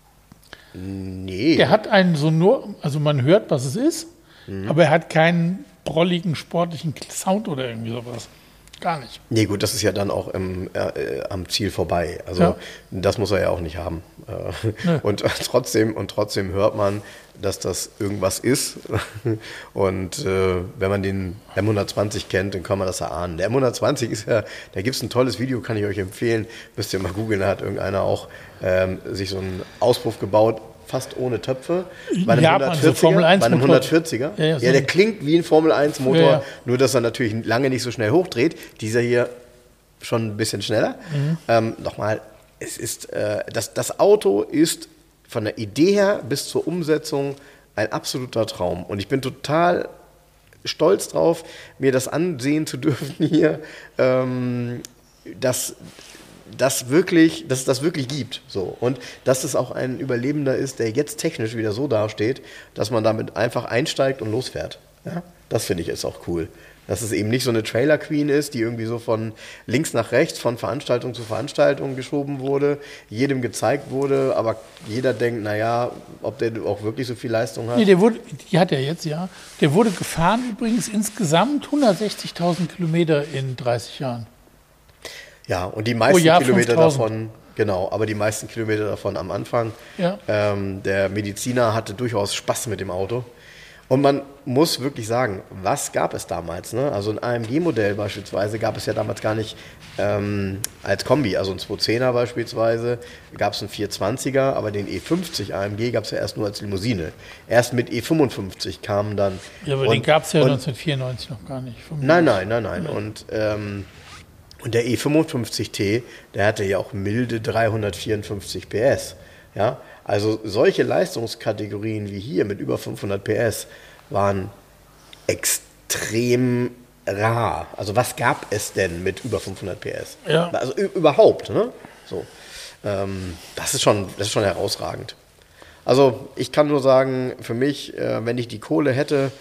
Nee. Der hat einen also man hört, was es ist, aber er hat keinen brolligen, sportlichen Sound oder irgendwie sowas. Gar nicht. Nee, gut, das ist ja dann auch am Ziel vorbei. Also das muss er ja auch nicht haben. Und trotzdem hört man, dass das irgendwas ist. Und wenn man den M120 kennt, dann kann man das erahnen. Der M120 ist ja, da gibt es ein tolles Video, kann ich euch empfehlen. Müsst ihr mal googeln, da hat irgendeiner auch sich so einen Auspuff gebaut, fast ohne Töpfe. Bei einem Japan, 140er. So Formel 1 bei einem 140er. Ja, der klingt wie ein Formel 1 Motor, ja. Nur dass er natürlich lange nicht so schnell hochdreht. Dieser hier schon ein bisschen schneller. Nochmal, es ist, das Auto ist von der Idee her bis zur Umsetzung ein absoluter Traum. Und ich bin total stolz drauf, mir das ansehen zu dürfen hier, dass es das wirklich gibt. So. Und dass es auch ein Überlebender ist, der jetzt technisch wieder so dasteht, dass man damit einfach einsteigt und losfährt. Ja? Das finde ich ist auch cool. Dass es eben nicht so eine Trailer Queen ist, die irgendwie so von links nach rechts, von Veranstaltung zu Veranstaltung geschoben wurde, jedem gezeigt wurde, aber jeder denkt, naja, ob der auch wirklich so viel Leistung hat. Nee, die hat er jetzt, ja. Der wurde gefahren übrigens insgesamt 160.000 Kilometer in 30 Jahren. Ja, und die meisten Kilometer davon, genau, aber die meisten Kilometer davon am Anfang. Ja. Der Mediziner hatte durchaus Spaß mit dem Auto. Und man muss wirklich sagen, was gab es damals? Ne? Also ein AMG-Modell beispielsweise gab es ja damals gar nicht als Kombi. Also ein 210er beispielsweise gab es einen 420er, aber den E50 AMG gab es ja erst nur als Limousine. Erst mit E55 kamen dann... Ja, aber den gab es ja 1994 noch gar nicht. Nein. Und der E55T, der hatte ja auch milde 354 PS. Ja? Also solche Leistungskategorien wie hier mit über 500 PS waren extrem rar. Also was gab es denn mit über 500 PS? Ja. Also überhaupt. Ne? So. Das ist schon herausragend. Also ich kann nur sagen, für mich, wenn ich die Kohle hätte,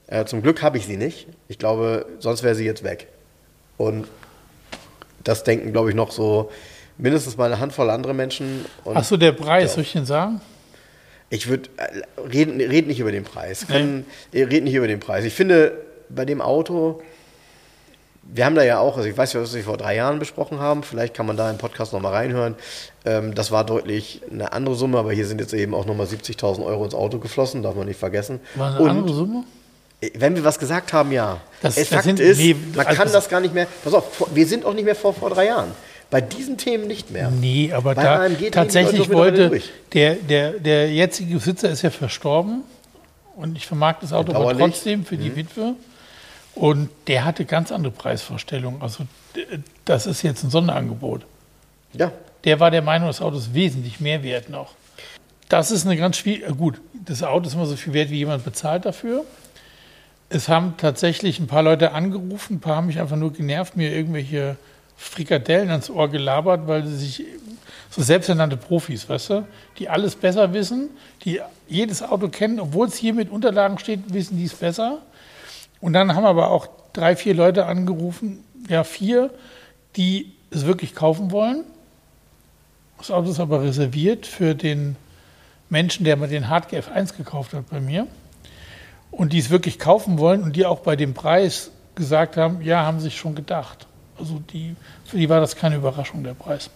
Zum Glück habe ich sie nicht. Ich glaube, sonst wäre sie jetzt weg. Und das denken, glaube ich, noch so mindestens mal eine Handvoll andere Menschen. Ach so, der Preis, soll ich den sagen? Ich würde, red nicht über den Preis. Red nicht über den Preis. Ich finde, bei dem Auto, wir haben da ja auch, also ich weiß ja, was wir vor 3 Jahren besprochen haben, vielleicht kann man da im Podcast nochmal reinhören. Das war deutlich eine andere Summe, aber hier sind jetzt eben auch nochmal 70.000 Euro ins Auto geflossen, darf man nicht vergessen. War eine andere Summe? Wenn wir was gesagt haben, ja. Kann das gar nicht mehr, pass auf, wir sind auch nicht mehr vor 3 Jahren. Bei diesen Themen nicht mehr. Nee, aber da tatsächlich wollte, der jetzige Besitzer ist ja verstorben und ich vermarkte das Auto aber trotzdem für die Witwe. Und der hatte ganz andere Preisvorstellungen. Also das ist jetzt ein Sonderangebot. Ja. Der war der Meinung, das Auto ist wesentlich mehr wert noch. Das ist eine ganz schwierige, gut, das Auto ist immer so viel wert, wie jemand bezahlt dafür. Es haben tatsächlich ein paar Leute angerufen, ein paar haben mich einfach nur genervt, mir irgendwelche Frikadellen ans Ohr gelabert, weil sie sich so selbsternannte Profis, weißt du, die alles besser wissen, die jedes Auto kennen, obwohl es hier mit Unterlagen steht, wissen die es besser. Und dann haben aber auch 3, 4 Leute angerufen, ja 4, die es wirklich kaufen wollen. Das Auto ist aber reserviert für den Menschen, der mal den Hardcore F1 gekauft hat bei mir. Und die es wirklich kaufen wollen und die auch bei dem Preis gesagt haben, ja, haben sich schon gedacht. Also für die war das keine Überraschung, der Preis.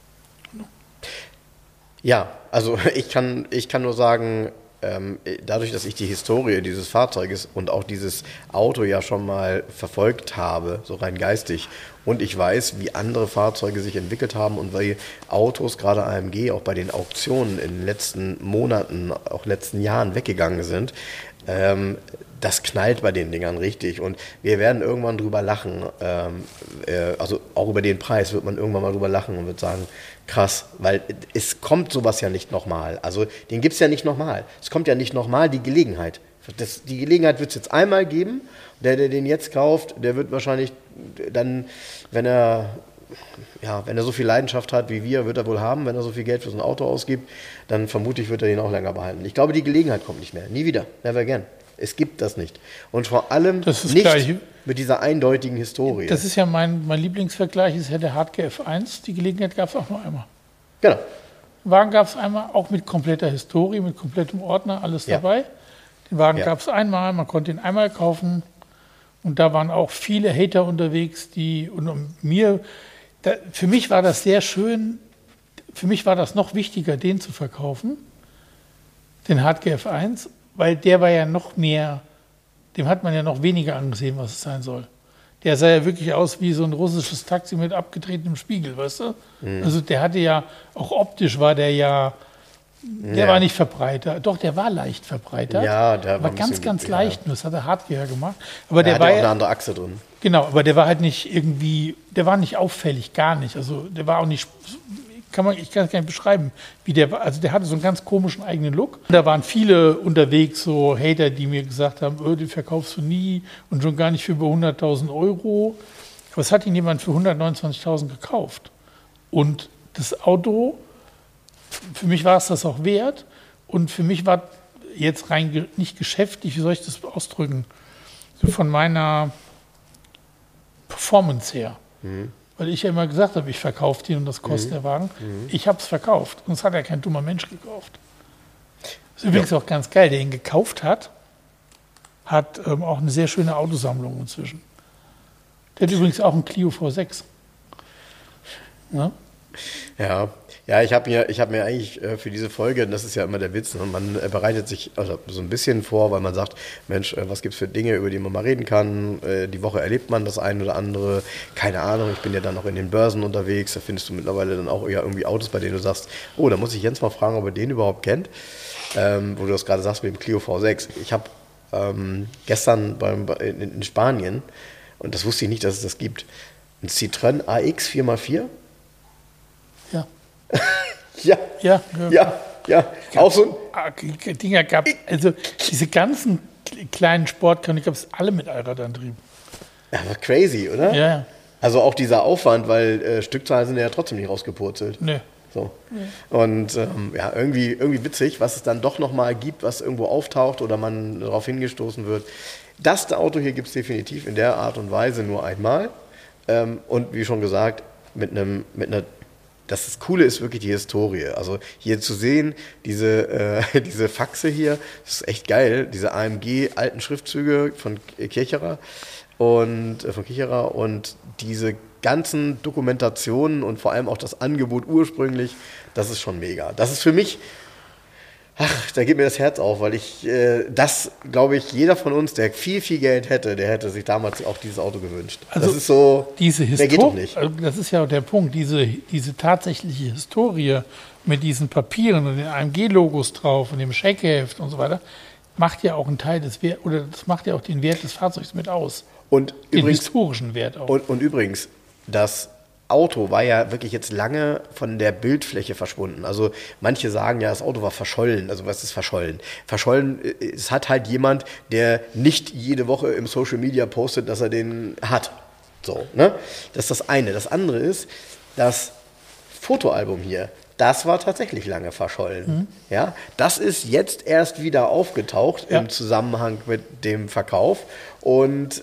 Ja, also ich kann nur sagen, dadurch, dass ich die Historie dieses Fahrzeuges und auch dieses Auto ja schon mal verfolgt habe, so rein geistig, und ich weiß, wie andere Fahrzeuge sich entwickelt haben und wie Autos, gerade AMG, auch bei den Auktionen in den letzten Monaten, auch letzten Jahren weggegangen sind, das knallt bei den Dingern richtig und wir werden irgendwann drüber lachen, also auch über den Preis wird man irgendwann mal drüber lachen und wird sagen, krass, weil es kommt sowas ja nicht nochmal, also den gibt es ja nicht nochmal, es kommt ja nicht nochmal die Gelegenheit. Die Gelegenheit wird es jetzt einmal geben, der den jetzt kauft, der wird wahrscheinlich dann, wenn er so viel Leidenschaft hat wie wir, wird er wohl haben, wenn er so viel Geld für so ein Auto ausgibt, dann vermutlich wird er den auch länger behalten. Ich glaube, die Gelegenheit kommt nicht mehr. Nie wieder. Never again. Es gibt das nicht. Und vor allem nicht mit dieser eindeutigen Historie. Das ist ja mein Lieblingsvergleich, ist ja der Hardcore F1. Die Gelegenheit gab es auch nur einmal. Genau. Den Wagen gab es einmal, auch mit kompletter Historie, mit komplettem Ordner, alles dabei. Den Wagen gab es einmal, man konnte ihn einmal kaufen. Und da waren auch viele Hater unterwegs, für mich war das sehr schön, für mich war das noch wichtiger, den zu verkaufen, den Hardcore F1, weil der war ja noch mehr, dem hat man ja noch weniger angesehen, was es sein soll. Der sah ja wirklich aus wie so ein russisches Taxi mit abgetretenem Spiegel, weißt du? Mhm. Also der hatte ja, auch optisch war der ja, der war nicht verbreitert. Doch, der war leicht verbreitert. Ja, der war ganz leicht, nur das hat er Hardcore gemacht. Aber der war ja auch eine andere Achse drin. Genau, aber der war halt nicht irgendwie, der war nicht auffällig, gar nicht. Also der war auch nicht, ich kann es gar nicht beschreiben, wie der war. Also der hatte so einen ganz komischen eigenen Look. Da waren viele unterwegs, so Hater, die mir gesagt haben, den verkaufst du nie und schon gar nicht für über 100.000 Euro. Aber es hat ihn jemand für 129.000 gekauft. Und das Auto, für mich war es das auch wert. Und für mich war jetzt rein nicht geschäftlich, wie soll ich das ausdrücken, so von meiner Performance her. Mhm. Weil ich ja immer gesagt habe, ich verkaufe den und das kostet der Wagen. Mhm. Ich habe es verkauft und es hat ja kein dummer Mensch gekauft. Das ist übrigens auch ganz geil. Der ihn gekauft hat auch eine sehr schöne Autosammlung inzwischen. Der hat übrigens auch einen Clio V6. Ja, ich hab mir eigentlich für diese Folge, das ist ja immer der Witz, man bereitet sich also so ein bisschen vor, weil man sagt, Mensch, was gibt's für Dinge, über die man mal reden kann? Die Woche erlebt man das eine oder andere. Keine Ahnung, ich bin ja dann auch in den Börsen unterwegs, da findest du mittlerweile dann auch irgendwie Autos, bei denen du sagst, oh, da muss ich Jens mal fragen, ob er den überhaupt kennt. Wo du das gerade sagst mit dem Clio V6. Ich habe gestern in Spanien, und das wusste ich nicht, dass es das gibt, ein Citroën AX 4x4. Ja. Auch so ein Dinger gab, also diese ganzen kleinen Sportkarren, ich glaube, es alle mit Allradantrieb. Ja, aber crazy, oder? Ja. Also auch dieser Aufwand, weil Stückzahlen sind ja trotzdem nicht rausgepurzelt. Nee. So. Und ja, irgendwie witzig, was es dann doch nochmal gibt, was irgendwo auftaucht oder man darauf hingestoßen wird. Das Auto hier gibt es definitiv in der Art und Weise nur einmal. Und wie schon gesagt, mit einer, das Coole ist wirklich die Historie. Also hier zu sehen, diese Faxe hier, das ist echt geil, diese AMG-alten Schriftzüge von Kircherer und diese ganzen Dokumentationen und vor allem auch das Angebot ursprünglich, das ist schon mega. Das ist für mich, da geht mir das Herz auf, weil das, glaube ich, jeder von uns, der viel, viel Geld hätte, der hätte sich damals auch dieses Auto gewünscht. Also das ist so, diese der geht doch nicht. Also das ist ja auch der Punkt, diese tatsächliche Historie mit diesen Papieren und den AMG-Logos drauf und dem Scheckheft und so weiter, macht ja auch einen Teil das macht ja auch den Wert des Fahrzeugs mit aus. Und den übrigens, historischen Wert auch. Und übrigens, das Auto war ja wirklich jetzt lange von der Bildfläche verschwunden. Also manche sagen ja, das Auto war verschollen. Also was ist verschollen? Verschollen, es hat halt jemand, der nicht jede Woche im Social Media postet, dass er den hat. So, ne? Das ist das eine. Das andere ist, das Fotoalbum hier, das war tatsächlich lange verschollen. Mhm. Ja, das ist jetzt erst wieder aufgetaucht im Zusammenhang mit dem Verkauf. Und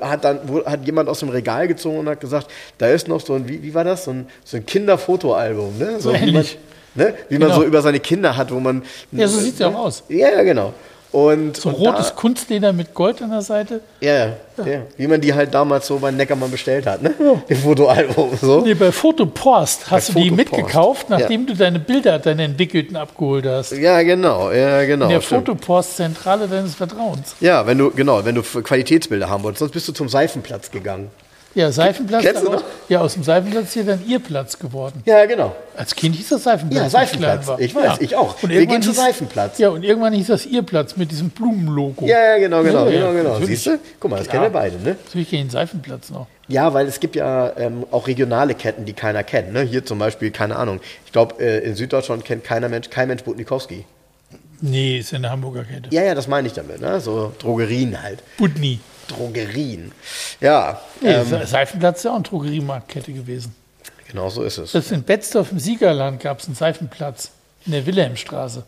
hat jemand aus dem Regal gezogen und hat gesagt, da ist noch so ein, wie war das? So ein Kinderfotoalbum, ne? So ähnlich. Wie man so über seine Kinder hat, wo man... Ja, so sieht es ja auch aus. Ja, genau. So rotes Kunstleder mit Gold an der Seite. Ja. Wie man die halt damals so bei Neckermann bestellt hat, ne? Im Fotoalbum. So. Nee, bei Fotopost hast du die mitgekauft, nachdem du deine Bilder, deine entwickelten abgeholt hast. Ja, genau. In der Fotopost-Zentrale deines Vertrauens. Ja, wenn du Qualitätsbilder haben wolltest, sonst bist du zum Seifenplatz gegangen. Ja, Seifenplatz. Kennst du noch? Ja, aus dem Seifenplatz ist hier dann ihr Platz geworden. Ja, genau. Als Kind hieß das Seifenplatz. Ja, Seifenplatz. Ich weiß, ich auch. Und wir gehen zu Seifenplatz. Ja, und irgendwann hieß das ihr Platz mit diesem Blumenlogo. Ja, genau. Siehst du? Guck mal, das kennen wir beide, ne? Natürlich gehen Seifenplatz noch. Ja, weil es gibt ja auch regionale Ketten, die keiner kennt. Ne? Hier zum Beispiel, keine Ahnung. Ich glaube, in Süddeutschland kennt kein Mensch Budnikowski. Nee, ist eine Hamburger Kette. Ja, das meine ich damit. Ne? So Drogerien halt. Budni. Drogerien. Ja. Seifenplatz ist ja auch eine Drogeriemarktkette gewesen. Genau so ist es. Das in Betzdorf im Siegerland gab es einen Seifenplatz in der Wilhelmstraße.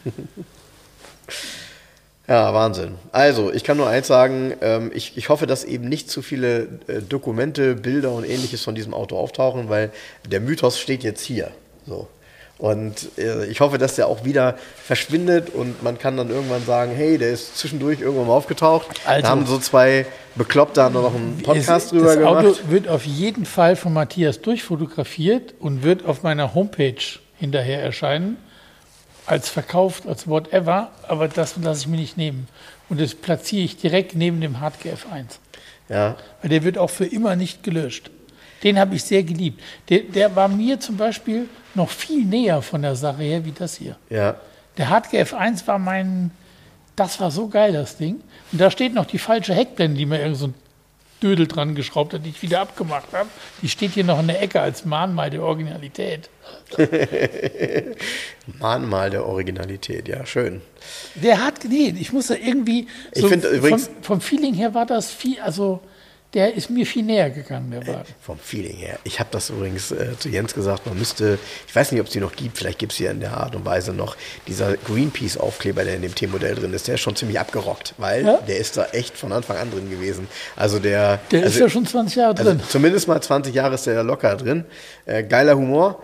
Ja, Wahnsinn. Also, ich kann nur eins sagen, ich hoffe, dass eben nicht zu viele Dokumente, Bilder und Ähnliches von diesem Auto auftauchen, weil der Mythos steht jetzt hier. So. Und ich hoffe, dass der auch wieder verschwindet und man kann dann irgendwann sagen, hey, der ist zwischendurch irgendwann mal aufgetaucht. Also, da haben so zwei Bekloppte noch einen Podcast drüber gemacht. Das Auto wird auf jeden Fall von Matthias durchfotografiert und wird auf meiner Homepage hinterher erscheinen. Als verkauft, als whatever, aber das lasse ich mir nicht nehmen. Und das platziere ich direkt neben dem Hardcore F1. Ja. Weil der wird auch für immer nicht gelöscht. Den habe ich sehr geliebt. Der war mir zum Beispiel noch viel näher von der Sache her wie das hier. Ja. Der Hardcore F1 war das war so geil, das Ding. Und da steht noch die falsche Heckblende, die mir irgend so ein Dödel dran geschraubt hat, die ich wieder abgemacht habe. Die steht hier noch in der Ecke als Mahnmal der Originalität. Mahnmal der Originalität, ja, schön. Ich muss da irgendwie, ich finde übrigens vom Feeling her war das viel, also der ist mir viel näher gegangen, der Wagen. Vom Feeling her. Ich habe das übrigens zu Jens gesagt, man müsste, ich weiß nicht, ob es die noch gibt, vielleicht gibt es sie in der Art und Weise noch, dieser Greenpeace-Aufkleber, der in dem T-Modell drin ist, der ist schon ziemlich abgerockt, weil der ist da echt von Anfang an drin gewesen. Also der ist ja schon 20 Jahre drin. Also zumindest mal 20 Jahre ist der locker drin. Geiler Humor.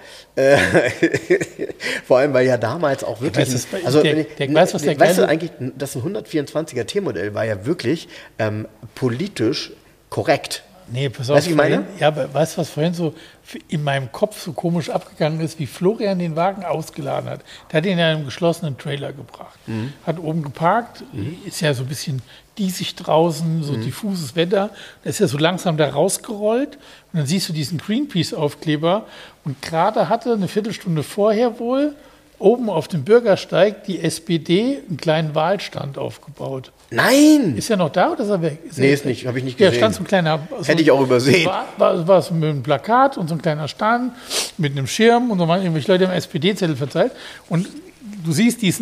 Vor allem, weil ja damals auch wirklich... Weißt du eigentlich, das 124er T-Modell war ja wirklich politisch korrekt. Nee, pass auf. Weißt du, was ich meine? Ja, aber weißt du, was vorhin so in meinem Kopf so komisch abgegangen ist, wie Florian den Wagen ausgeladen hat? Der hat ihn in einem geschlossenen Trailer gebracht. Mhm. Hat oben geparkt, ist ja so ein bisschen diesig draußen, so diffuses Wetter. Da ist ja so langsam da rausgerollt und dann siehst du diesen Greenpeace-Aufkleber und gerade hatte eine Viertelstunde vorher wohl oben auf dem Bürgersteig die SPD einen kleinen Wahlstand aufgebaut. Nein! Ist er noch da oder ist er weg? Ist nicht, habe ich nicht gesehen. Ja, stand so ein kleiner... Hätte ich auch übersehen. War es mit einem Plakat und so ein kleiner Stand mit einem Schirm und so waren irgendwelche Leute am SPD-Zettel verteilt. Und du siehst diesen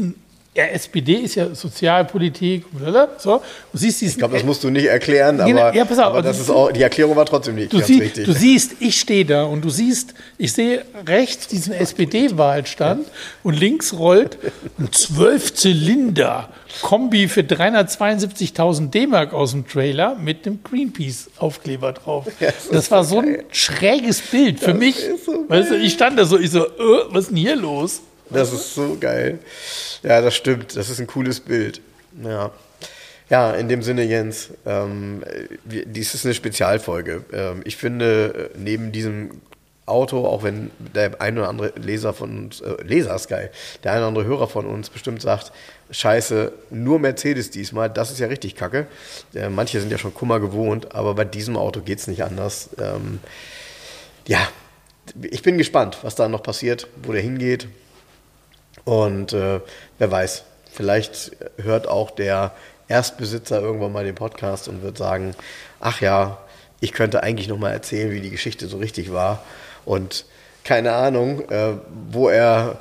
Ja, SPD ist ja Sozialpolitik, so. Du siehst diesen, Ich glaube, das musst du nicht erklären, Genau, aber, ja, pass auf, aber das ist auch, die Erklärung war trotzdem nicht ganz richtig. Du siehst, ich stehe da und du siehst, ich sehe rechts diesen SPD-Wahlstand und links rollt ein 12-Zylinder-Kombi für 372.000 D-Mark aus dem Trailer mit einem Greenpeace-Aufkleber drauf. Ja, das war so ein schräges Bild für mich. So weißt du, ich stand da so, was ist denn hier los? Das ist so geil. Ja, das stimmt. Das ist ein cooles Bild. Ja, ja, in dem Sinne, Jens, dies ist eine Spezialfolge. Ich finde, neben diesem Auto, auch wenn der ein oder andere Leser von uns, Leser ist geil, der ein oder andere Hörer von uns bestimmt sagt, scheiße, nur Mercedes diesmal, das ist ja richtig kacke. Manche sind ja schon Kummer gewohnt, aber bei diesem Auto geht es nicht anders. Ja, ich bin gespannt, was da noch passiert, wo der hingeht. Und wer weiß, vielleicht hört auch der Erstbesitzer irgendwann mal den Podcast und wird sagen, ach ja, ich könnte eigentlich noch mal erzählen, wie die Geschichte so richtig war. Und keine Ahnung, wo er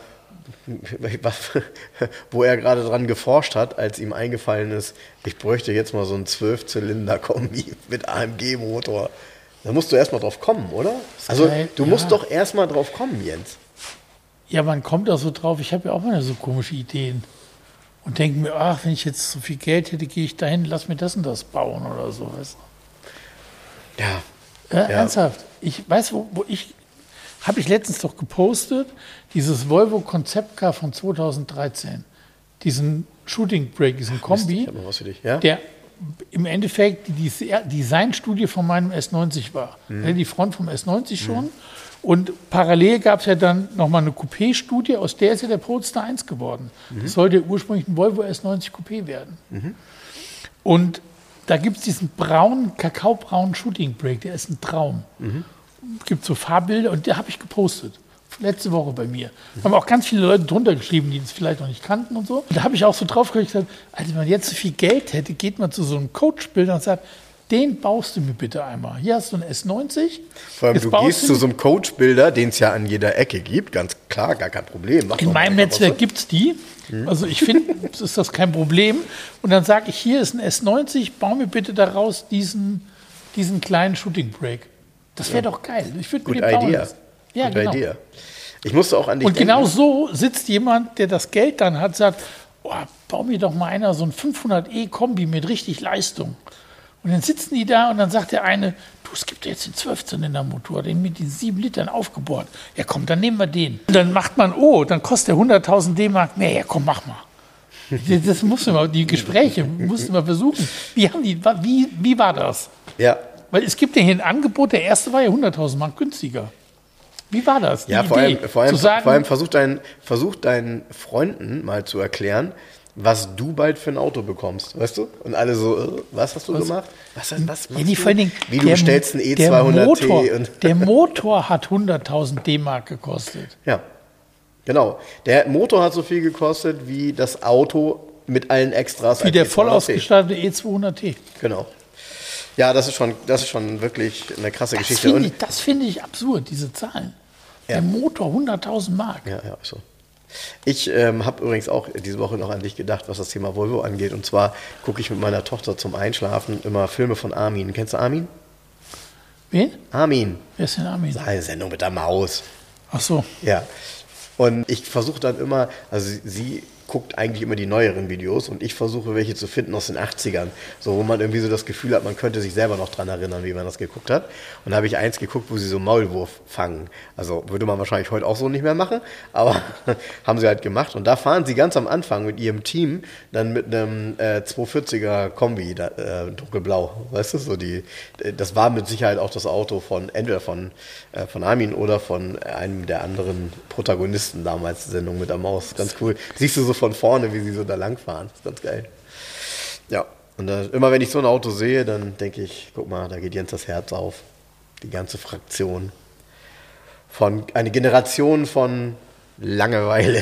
gerade dran geforscht hat, als ihm eingefallen ist, ich bräuchte jetzt mal so einen 12-Zylinder-Kombi mit AMG-Motor. Da musst du erst mal drauf kommen, oder? Also du musst doch erst mal drauf kommen, Jens. Ja, man kommt da so drauf. Ich habe ja auch mal so komische Ideen. Und denke mir, ach, wenn ich jetzt so viel Geld hätte, gehe ich dahin, lass mir das und das bauen oder so. Weißt du? Ja. Ernsthaft. Ich weiß, habe ich letztens doch gepostet, dieses Volvo Concept Car von 2013. Diesen Shooting Brake, diesen Kombi, ich hab noch was für dich. Ja? Der im Endeffekt die Designstudie von meinem S90 war. Die Front vom S90 schon. Und parallel gab es ja dann nochmal eine Coupé-Studie, aus der ist ja der Polestar 1 geworden. Das sollte ursprünglich ein Volvo S90 Coupé werden. Und da gibt es diesen kakaobraunen Shooting Brake, der ist ein Traum. Es gibt so Fahrbilder und der habe ich gepostet. Letzte Woche bei mir. Haben auch ganz viele Leute drunter geschrieben, die das vielleicht noch nicht kannten und so. Und da habe ich auch so drauf gesagt, also wenn man jetzt so viel Geld hätte, geht man zu so einem Coach-Bilder und sagt, den baust du mir bitte einmal. Hier hast du einen S90. Vor allem, du gehst zu so einem Coach-Bilder, den es ja an jeder Ecke gibt, ganz klar, gar kein Problem. In meinem Netzwerk gibt es die. Also ich finde, ist das kein Problem. Und dann sage ich, hier ist ein S90, bau mir bitte daraus diesen kleinen Shooting Brake. Das wäre doch geil. Ich würde mir den bauen lassen. Ja, genau. Idee. Ich musste auch an dich denken. Genau so sitzt jemand, der das Geld dann hat, sagt, oh, bau mir doch mal einer so ein 500e Kombi mit richtig Leistung. Und dann sitzen die da und dann sagt der eine, du, es gibt jetzt den 12-Zylinder-Motor, den mit den 7 Litern aufgebohrt. Ja komm, dann nehmen wir den. Und dann macht man, dann kostet der 100.000 D-Mark mehr. Ja komm, mach mal. Das mussten wir, die Gespräche mussten wir versuchen. Wie war das? Ja. Weil es gibt ja hier ein Angebot, der erste war ja 100.000 Mark günstiger. Wie war das? Ja, vor allem versuch deinen Freunden mal zu erklären, was du bald für ein Auto bekommst, weißt du? Und alle so, was hast du gemacht? Was machst du? Vor allen Dingen, wie du bestellst einen E200T. Der Motor hat 100.000 D-Mark gekostet. Ja, genau. Der Motor hat so viel gekostet wie das Auto mit allen Extras. Wie der voll ausgestattete E200T. Genau. Ja, das ist schon wirklich eine krasse Geschichte. Das finde ich absurd, diese Zahlen. Ja. Der Motor 100.000 Mark. Ja, so. Ich habe übrigens auch diese Woche noch an dich gedacht, was das Thema Volvo angeht. Und zwar gucke ich mit meiner Tochter zum Einschlafen immer Filme von Armin. Kennst du Armin? Wen? Armin. Wer ist denn Armin? Seine Sendung mit der Maus. Ach so. Ja. Und ich versuche dann immer, also sie guckt eigentlich immer die neueren Videos und ich versuche welche zu finden aus den 80ern, so wo man irgendwie so das Gefühl hat, man könnte sich selber noch dran erinnern, wie man das geguckt hat. Und da habe ich eins geguckt, wo sie so Maulwurf fangen. Also würde man wahrscheinlich heute auch so nicht mehr machen, aber haben sie halt gemacht. Und da fahren sie ganz am Anfang mit ihrem Team dann mit einem 240er Kombi, dunkelblau, weißt du, so das war mit Sicherheit auch das Auto entweder von Armin oder von einem der anderen Protagonisten damals der Sendung mit der Maus. Ganz cool. Siehst du so von vorne, wie sie so da lang fahren. Das ist ganz geil. Ja, und immer wenn ich so ein Auto sehe, dann denke ich, guck mal, da geht Jens das Herz auf. Die ganze Fraktion. Eine Generation von Langeweile.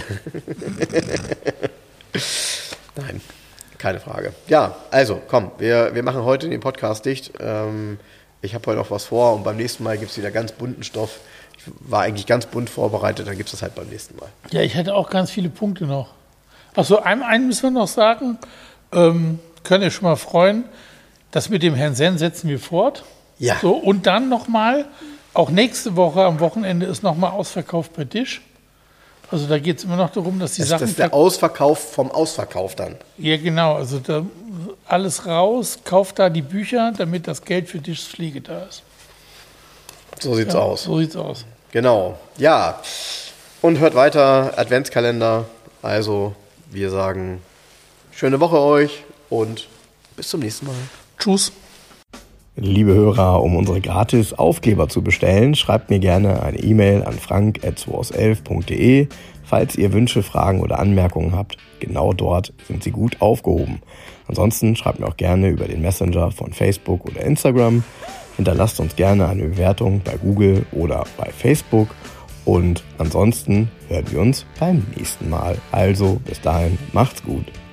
Nein, keine Frage. Ja, also, komm, wir machen heute den Podcast dicht. Ich habe heute noch was vor und beim nächsten Mal gibt es wieder ganz bunten Stoff. Ich war eigentlich ganz bunt vorbereitet, dann gibt es das halt beim nächsten Mal. Ja, ich hatte auch ganz viele Punkte noch. Achso, einen müssen wir noch sagen. Könnt ihr schon mal freuen. Das mit dem Herrn Senn setzen wir fort. Ja. So, und dann nochmal, auch nächste Woche am Wochenende ist nochmal Ausverkauf bei Tisch. Also da geht es immer noch darum, dass die Sachen... Das ist der Ausverkauf vom Ausverkauf dann. Ja, genau. Also da alles raus, kauft da die Bücher, damit das Geld für Tischs Pflege da ist. So sieht's aus. So sieht's aus. Genau. Ja. Und hört weiter, Adventskalender. Also, wir sagen, schöne Woche euch und bis zum nächsten Mal. Tschüss. Liebe Hörer, um unsere gratis Aufkleber zu bestellen, schreibt mir gerne eine E-Mail an frank@2aus11.de. Falls ihr Wünsche, Fragen oder Anmerkungen habt, genau dort sind sie gut aufgehoben. Ansonsten schreibt mir auch gerne über den Messenger von Facebook oder Instagram. Hinterlasst uns gerne eine Bewertung bei Google oder bei Facebook. Und ansonsten hören wir uns beim nächsten Mal. Also bis dahin, macht's gut.